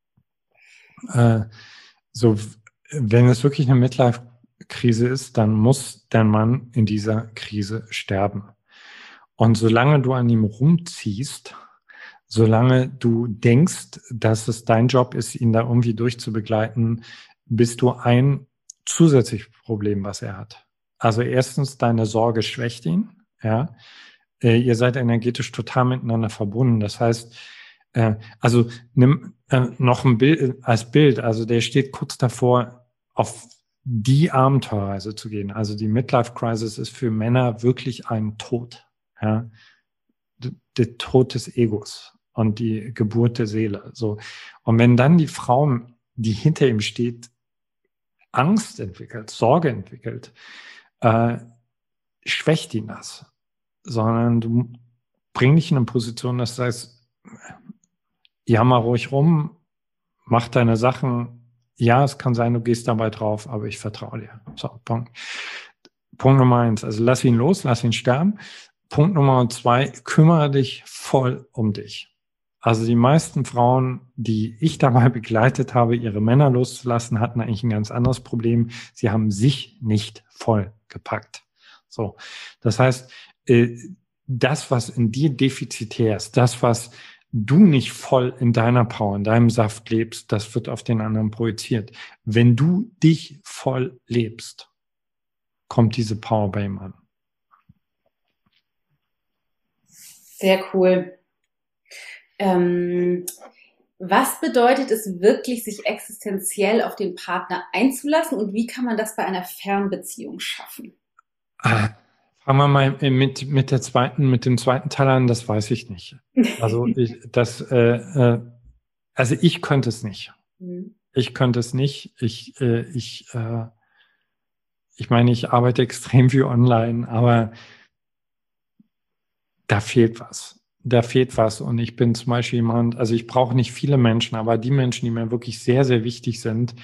Äh, so, wenn es wirklich eine Midlife-Krise ist, dann muss dein Mann in dieser Krise sterben. Und solange du an ihm rumziehst, solange du denkst, dass es dein Job ist, ihn da irgendwie durchzubegleiten, bist du ein zusätzliches Problem, was er hat. Also erstens, deine Sorge schwächt ihn. Ja, äh, ihr seid energetisch total miteinander verbunden. Das heißt, äh, also nimm äh, noch ein Bild als Bild. Also der steht kurz davor, auf die Abenteuerreise zu gehen. Also die Midlife-Crisis ist für Männer wirklich ein Tod. Ja, der Tod des Egos und die Geburt der Seele. So. Und wenn dann die Frau, die hinter ihm steht, Angst entwickelt, Sorge entwickelt, äh, schwächt ihn das. Sondern du bring dich in eine Position, dass du sagst, jammer ruhig rum, mach deine Sachen. Ja, es kann sein, du gehst dabei drauf, aber ich vertraue dir. So, Punkt. Punkt Nummer eins. Also lass ihn los, lass ihn sterben. Punkt Nummer zwei, kümmere dich voll um dich. Also die meisten Frauen, die ich dabei begleitet habe, ihre Männer loszulassen, hatten eigentlich ein ganz anderes Problem. Sie haben sich nicht voll gepackt. So, das heißt, das, was in dir defizitär ist, das, was du nicht voll in deiner Power, in deinem Saft lebst, das wird auf den anderen projiziert. Wenn du dich voll lebst, kommt diese Power bei ihm an. Sehr cool. Ähm, was bedeutet es wirklich, sich existenziell auf den Partner einzulassen und wie kann man das bei einer Fernbeziehung schaffen? Ah, fangen wir mal mit, mit der zweiten, mit dem zweiten Teil an, das weiß ich nicht. Also ich, das, äh, äh, also ich könnte es nicht. Mhm. Ich könnte es nicht. Ich, äh, ich, äh, ich meine, ich arbeite extrem viel online, aber da fehlt was. Da fehlt was. Und ich bin zum Beispiel jemand, also ich brauche nicht viele Menschen, aber die Menschen, die mir wirklich sehr, sehr wichtig sind,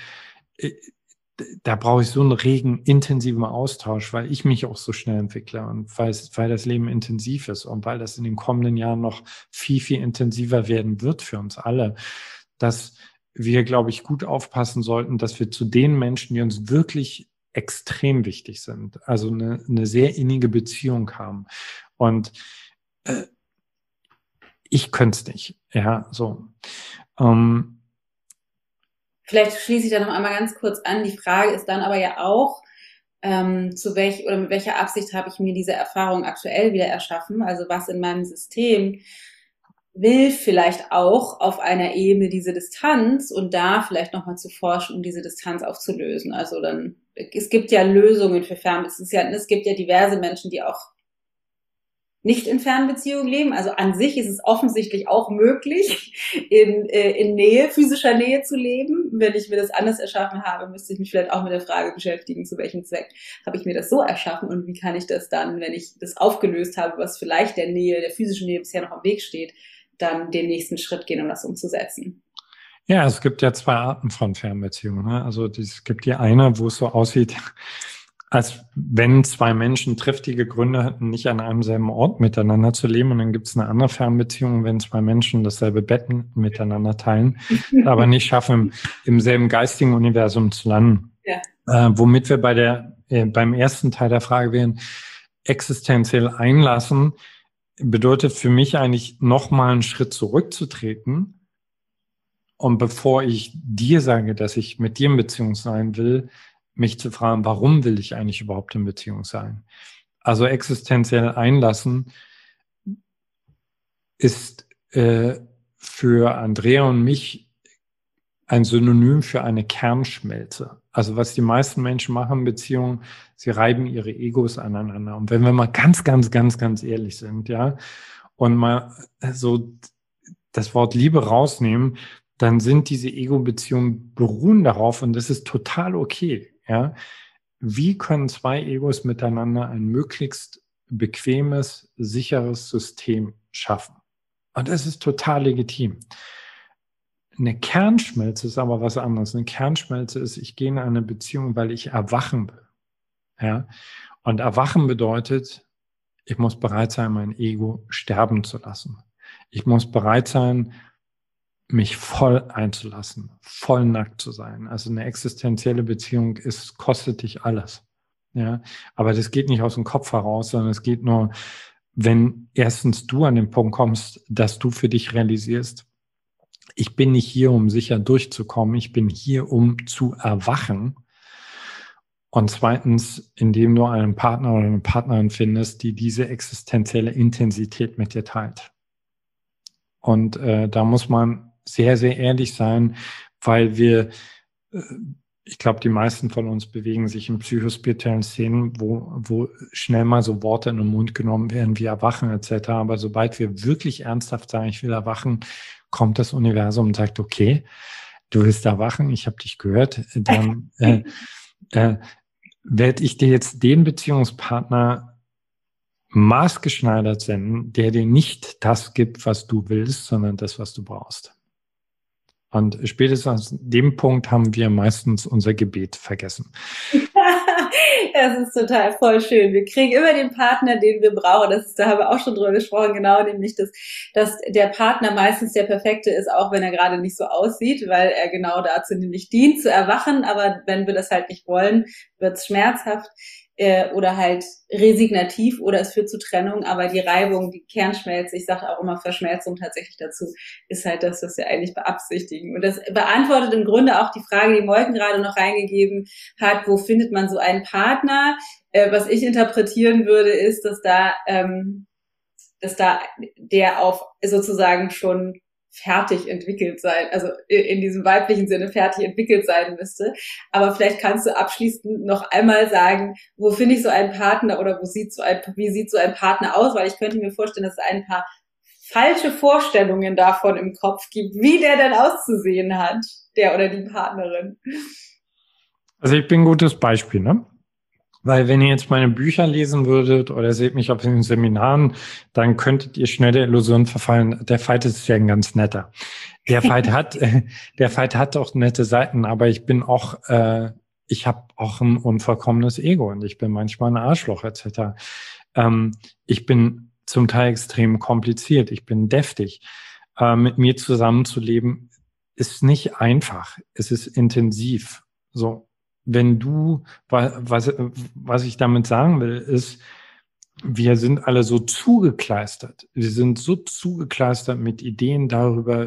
da brauche ich so einen regen, intensiven Austausch, weil ich mich auch so schnell entwickle und weil, es, weil das Leben intensiv ist und weil das in den kommenden Jahren noch viel, viel intensiver werden wird für uns alle, dass wir, glaube ich, gut aufpassen sollten, dass wir zu den Menschen, die uns wirklich extrem wichtig sind, also eine, eine sehr innige Beziehung haben. Und äh, ich könnte es nicht. Ja, so. Ähm, Vielleicht schließe ich da noch einmal ganz kurz an. Die Frage ist dann aber ja auch, ähm, zu welch oder mit welcher Absicht habe ich mir diese Erfahrung aktuell wieder erschaffen? Also was in meinem System will vielleicht auch auf einer Ebene diese Distanz und da vielleicht nochmal zu forschen, um diese Distanz aufzulösen. Also dann, es gibt ja Lösungen für Fernbeziehungen. Es gibt ja diverse Menschen, die auch nicht in Fernbeziehung leben. Also an sich ist es offensichtlich auch möglich, in, äh, in Nähe, physischer Nähe zu leben. Wenn ich mir das anders erschaffen habe, müsste ich mich vielleicht auch mit der Frage beschäftigen, zu welchem Zweck habe ich mir das so erschaffen und wie kann ich das dann, wenn ich das aufgelöst habe, was vielleicht der Nähe, der physischen Nähe bisher noch am Weg steht, dann den nächsten Schritt gehen, um das umzusetzen. Ja, es gibt ja zwei Arten von Fernbeziehungen. Ne? Also es gibt die eine, wo es so aussieht, als wenn zwei Menschen triftige Gründe hatten, nicht an einem selben Ort miteinander zu leben. Und dann gibt es eine andere Fernbeziehung, wenn zwei Menschen dasselbe Bett miteinander teilen, aber nicht schaffen, im, im selben geistigen Universum zu landen. Ja. Äh, womit wir bei der, äh, beim ersten Teil der Frage wären, existenziell einlassen, bedeutet für mich eigentlich nochmal einen Schritt zurückzutreten. Und bevor ich dir sage, dass ich mit dir in Beziehung sein will, mich zu fragen, warum will ich eigentlich überhaupt in Beziehung sein? Also existenziell einlassen ist äh, für Andrea und mich ein Synonym für eine Kernschmelze. Also was die meisten Menschen machen in Beziehungen, sie reiben ihre Egos aneinander. Und wenn wir mal ganz, ganz, ganz, ganz ehrlich sind, ja, und mal so das Wort Liebe rausnehmen, dann sind diese Ego-Beziehungen beruhen darauf und das ist total okay, ja. Wie können zwei Egos miteinander ein möglichst bequemes, sicheres System schaffen? Und das ist total legitim. Eine Kernschmelze ist aber was anderes. Eine Kernschmelze ist, ich gehe in eine Beziehung, weil ich erwachen will. Ja? Und erwachen bedeutet, ich muss bereit sein, mein Ego sterben zu lassen. Ich muss bereit sein, mich voll einzulassen, voll nackt zu sein. Also eine existenzielle Beziehung ist, kostet dich alles. Ja? Aber das geht nicht aus dem Kopf heraus, sondern es geht nur, wenn erstens du an den Punkt kommst, dass du für dich realisierst, ich bin nicht hier, um sicher durchzukommen. Ich bin hier, um zu erwachen. Und zweitens, indem du einen Partner oder eine Partnerin findest, die diese existenzielle Intensität mit dir teilt. Und äh, da muss man sehr, sehr ehrlich sein, weil wir, äh, ich glaube, die meisten von uns bewegen sich in psychospirituellen Szenen, wo, wo schnell mal so Worte in den Mund genommen werden wie Erwachen et cetera. Aber sobald wir wirklich ernsthaft sagen, ich will erwachen, kommt das Universum und sagt, okay, du willst erwachen, ich habe dich gehört, dann äh, äh, werde ich dir jetzt den Beziehungspartner maßgeschneidert senden, der dir nicht das gibt, was du willst, sondern das, was du brauchst. Und spätestens an dem Punkt haben wir meistens unser Gebet vergessen. Das ist total voll schön. Wir kriegen immer den Partner, den wir brauchen. Das ist, da haben wir auch schon drüber gesprochen, genau, nämlich, dass, dass der Partner meistens der perfekte ist, auch wenn er gerade nicht so aussieht, weil er genau dazu nämlich dient, zu erwachen. Aber wenn wir das halt nicht wollen, wird es schmerzhaft äh, oder halt resignativ oder es führt zu Trennung. Aber die Reibung, die Kernschmelze, ich sage auch immer Verschmelzung tatsächlich dazu, ist halt das, was wir eigentlich beabsichtigen. Und das beantwortet im Grunde auch die Frage, die Molken gerade noch reingegeben hat, wo findet man so einen Partner? Äh, was ich interpretieren würde, ist, dass da, ähm, dass da der auf sozusagen schon fertig entwickelt sein, also in diesem weiblichen Sinne fertig entwickelt sein müsste. Aber vielleicht kannst du abschließend noch einmal sagen, wo finde ich so einen Partner oder wo sieht so ein, wie sieht so ein Partner aus? Weil ich könnte mir vorstellen, dass es ein paar falsche Vorstellungen davon im Kopf gibt, wie der denn auszusehen hat, der oder die Partnerin. Also ich bin ein gutes Beispiel, ne? Weil wenn ihr jetzt meine Bücher lesen würdet oder seht mich auf den Seminaren, dann könntet ihr schnell der Illusion verfallen, der Veit ist ja ein ganz netter. Der Veit hat, der Veit hat auch nette Seiten, aber ich bin auch, äh, ich habe auch ein unvollkommenes Ego und ich bin manchmal ein Arschloch et cetera. Ähm, ich bin zum Teil extrem kompliziert, ich bin deftig. Äh, mit mir zusammenzuleben ist nicht einfach, es ist intensiv. So. Wenn du, was, was ich damit sagen will, ist, wir sind alle so zugekleistert. Wir sind so zugekleistert mit Ideen darüber,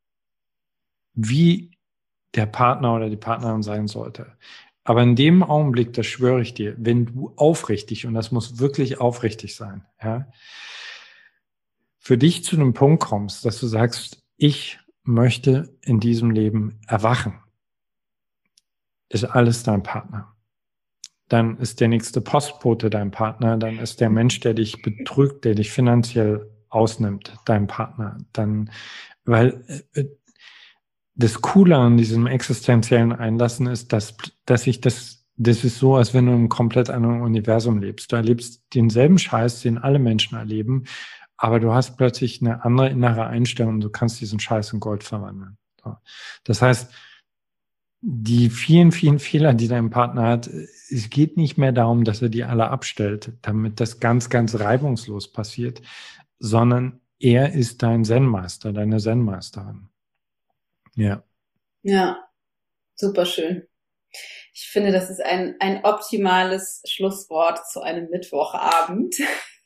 wie der Partner oder die Partnerin sein sollte. Aber in dem Augenblick, das schwöre ich dir, wenn du aufrichtig, und das muss wirklich aufrichtig sein, ja, für dich zu einem Punkt kommst, dass du sagst, ich möchte in diesem Leben erwachen, ist alles dein Partner. Dann ist der nächste Postbote dein Partner, dann ist der Mensch, der dich betrügt, der dich finanziell ausnimmt, dein Partner. Dann, weil äh, das Coole an diesem existenziellen Einlassen ist, dass, dass ich das, das ist so, als wenn du in einem komplett anderen Universum lebst. Du erlebst denselben Scheiß, den alle Menschen erleben, aber du hast plötzlich eine andere innere Einstellung und du kannst diesen Scheiß in Gold verwandeln. So. Das heißt, die vielen, vielen Fehler, die dein Partner hat, es geht nicht mehr darum, dass er die alle abstellt, damit das ganz, ganz reibungslos passiert, sondern er ist dein Zen-Meister, deine Zen-Meisterin. Ja. Ja, super schön. Ich finde, das ist ein, ein optimales Schlusswort zu einem Mittwochabend.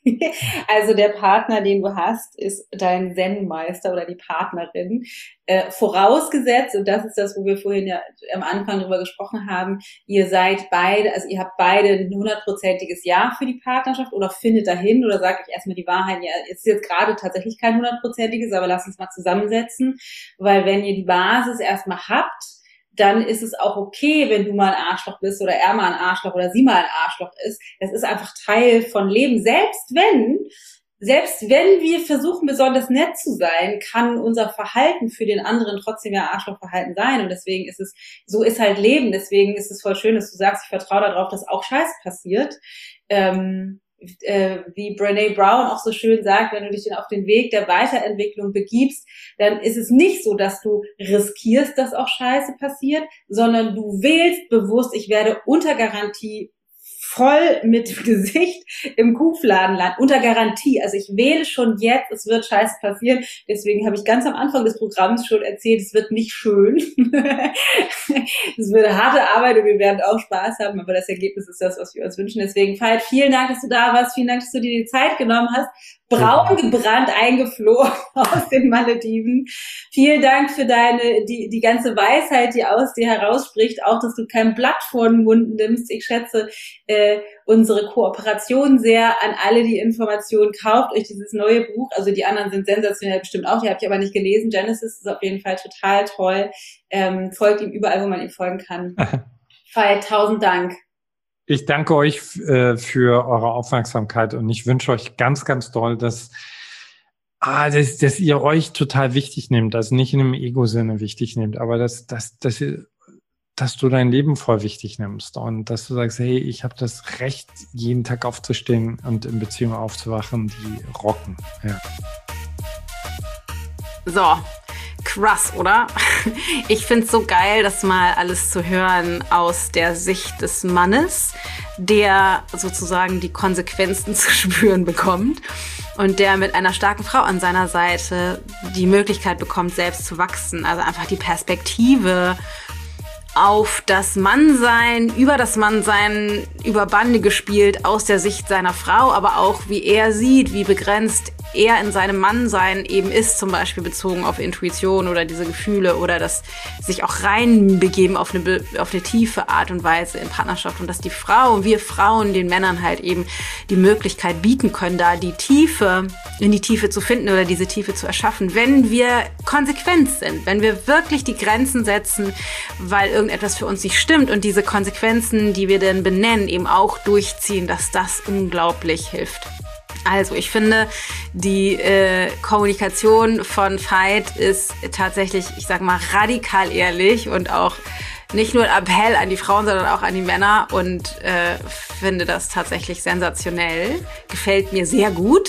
Also der Partner, den du hast, ist dein Zen-Meister oder die Partnerin. Äh, vorausgesetzt, und das ist das, wo wir vorhin ja am Anfang drüber gesprochen haben, ihr seid beide, also ihr habt beide ein hundertprozentiges Ja für die Partnerschaft oder findet dahin oder sagt euch erstmal die Wahrheit, ja, es ist jetzt gerade tatsächlich kein hundertprozentiges, aber lasst uns mal zusammensetzen, weil wenn ihr die Basis erstmal habt, dann ist es auch okay, wenn du mal ein Arschloch bist oder er mal ein Arschloch oder sie mal ein Arschloch ist. Das ist einfach Teil von Leben. Selbst wenn, selbst wenn wir versuchen, besonders nett zu sein, kann unser Verhalten für den anderen trotzdem ja Arschlochverhalten sein. Und deswegen ist es, so ist halt Leben. Deswegen ist es voll schön, dass du sagst, ich vertraue darauf, dass auch Scheiß passiert. Ähm, Äh, wie Brené Brown auch so schön sagt, wenn du dich auf den Weg der Weiterentwicklung begibst, dann ist es nicht so, dass du riskierst, dass auch Scheiße passiert, sondern du wählst bewusst, ich werde unter Garantie voll mit Gesicht im Kuhfladen landen, unter Garantie. Also ich wähle schon jetzt, es wird Scheiße passieren. Deswegen habe ich ganz am Anfang des Programms schon erzählt, es wird nicht schön. Es wird harte Arbeit und wir werden auch Spaß haben, aber das Ergebnis ist das, was wir uns wünschen. Deswegen, Veit, vielen Dank, dass du da warst. Vielen Dank, dass du dir die Zeit genommen hast. Braun gebrannt eingeflogen aus den Malediven. Vielen Dank für deine, die, die ganze Weisheit, die aus dir herausspricht. Auch, dass du kein Blatt vor den Mund nimmst. Ich schätze äh, unsere Kooperation sehr. An alle, die Informationen, kauft euch dieses neue Buch. Also die anderen sind sensationell bestimmt auch. Die habe ich aber nicht gelesen. Genesis ist auf jeden Fall total toll. Ähm, folgt ihm überall, wo man ihm folgen kann. Veit, tausend Dank. Ich danke euch äh, für eure Aufmerksamkeit und ich wünsche euch ganz, ganz doll, dass, ah, dass, dass ihr euch total wichtig nehmt, also nicht in einem Ego-Sinne wichtig nehmt, aber dass, dass, dass, ihr, dass du dein Leben voll wichtig nimmst und dass du sagst, hey, ich habe das Recht, jeden Tag aufzustehen und in Beziehungen aufzuwachen, die rocken. Ja. So. Krass, oder? Ich find's so geil, das mal alles zu hören aus der Sicht des Mannes, der sozusagen die Konsequenzen zu spüren bekommt und der mit einer starken Frau an seiner Seite die Möglichkeit bekommt, selbst zu wachsen. Also einfach die Perspektive auf das Mannsein, über das Mannsein, über Bande gespielt aus der Sicht seiner Frau, aber auch wie er sieht, wie begrenzt er in seinem Mannsein eben ist, zum Beispiel bezogen auf Intuition oder diese Gefühle oder das sich auch reinbegeben auf eine, auf eine tiefe Art und Weise in Partnerschaft und dass die Frau, wir Frauen den Männern halt eben die Möglichkeit bieten können, da die Tiefe, in die Tiefe zu finden oder diese Tiefe zu erschaffen, wenn wir konsequent sind, wenn wir wirklich die Grenzen setzen, weil irgendetwas für uns nicht stimmt und diese Konsequenzen, die wir dann benennen, eben auch durchziehen, dass das unglaublich hilft. Also ich finde, die äh, Kommunikation von Veit ist tatsächlich, ich sag mal, radikal ehrlich und auch nicht nur ein Appell an die Frauen, sondern auch an die Männer und äh, finde das tatsächlich sensationell. Gefällt mir sehr gut.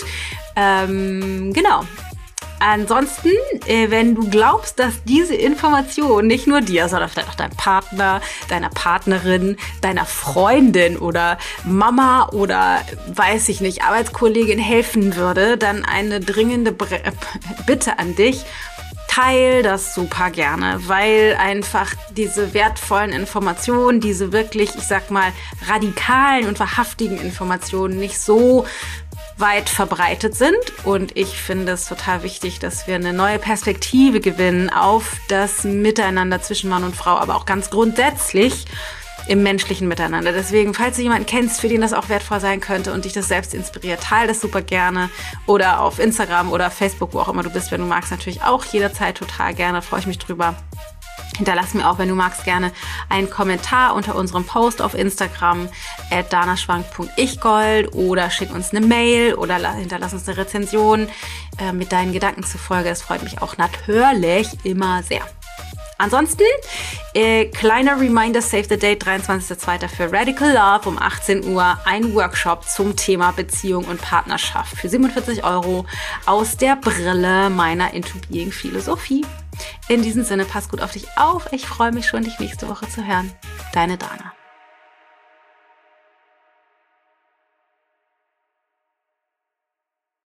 Ähm, genau. Ansonsten, äh, wenn du glaubst, dass diese Information nicht nur dir, sondern vielleicht auch deinem Partner, deiner Partnerin, deiner Freundin oder Mama oder, weiß ich nicht, Arbeitskollegin helfen würde, dann eine dringende Bre- Bitte an dich. Teil das super gerne, weil einfach diese wertvollen Informationen, diese wirklich, ich sag mal, radikalen und wahrhaftigen Informationen nicht so weit verbreitet sind und ich finde es total wichtig, dass wir eine neue Perspektive gewinnen auf das Miteinander zwischen Mann und Frau, aber auch ganz grundsätzlich im menschlichen Miteinander. Deswegen, falls du jemanden kennst, für den das auch wertvoll sein könnte und dich das selbst inspiriert, teile das super gerne oder auf Instagram oder Facebook, wo auch immer du bist, wenn du magst, natürlich auch jederzeit total gerne, freue ich mich drüber. Hinterlass mir auch, wenn du magst, gerne einen Kommentar unter unserem Post auf Instagram at danaschwank punkt ichgold oder schick uns eine Mail oder hinterlass uns eine Rezension äh, mit deinen Gedanken zur Folge. Das freut mich auch natürlich immer sehr. Ansonsten, äh, kleiner Reminder, Save the Date, dreiundzwanzigster zweiter für Radical Love um achtzehn Uhr, ein Workshop zum Thema Beziehung und Partnerschaft für siebenundvierzig Euro aus der Brille meiner Into Being Philosophie. In diesem Sinne, pass gut auf dich auf. Ich freue mich schon, dich nächste Woche zu hören. Deine Dana.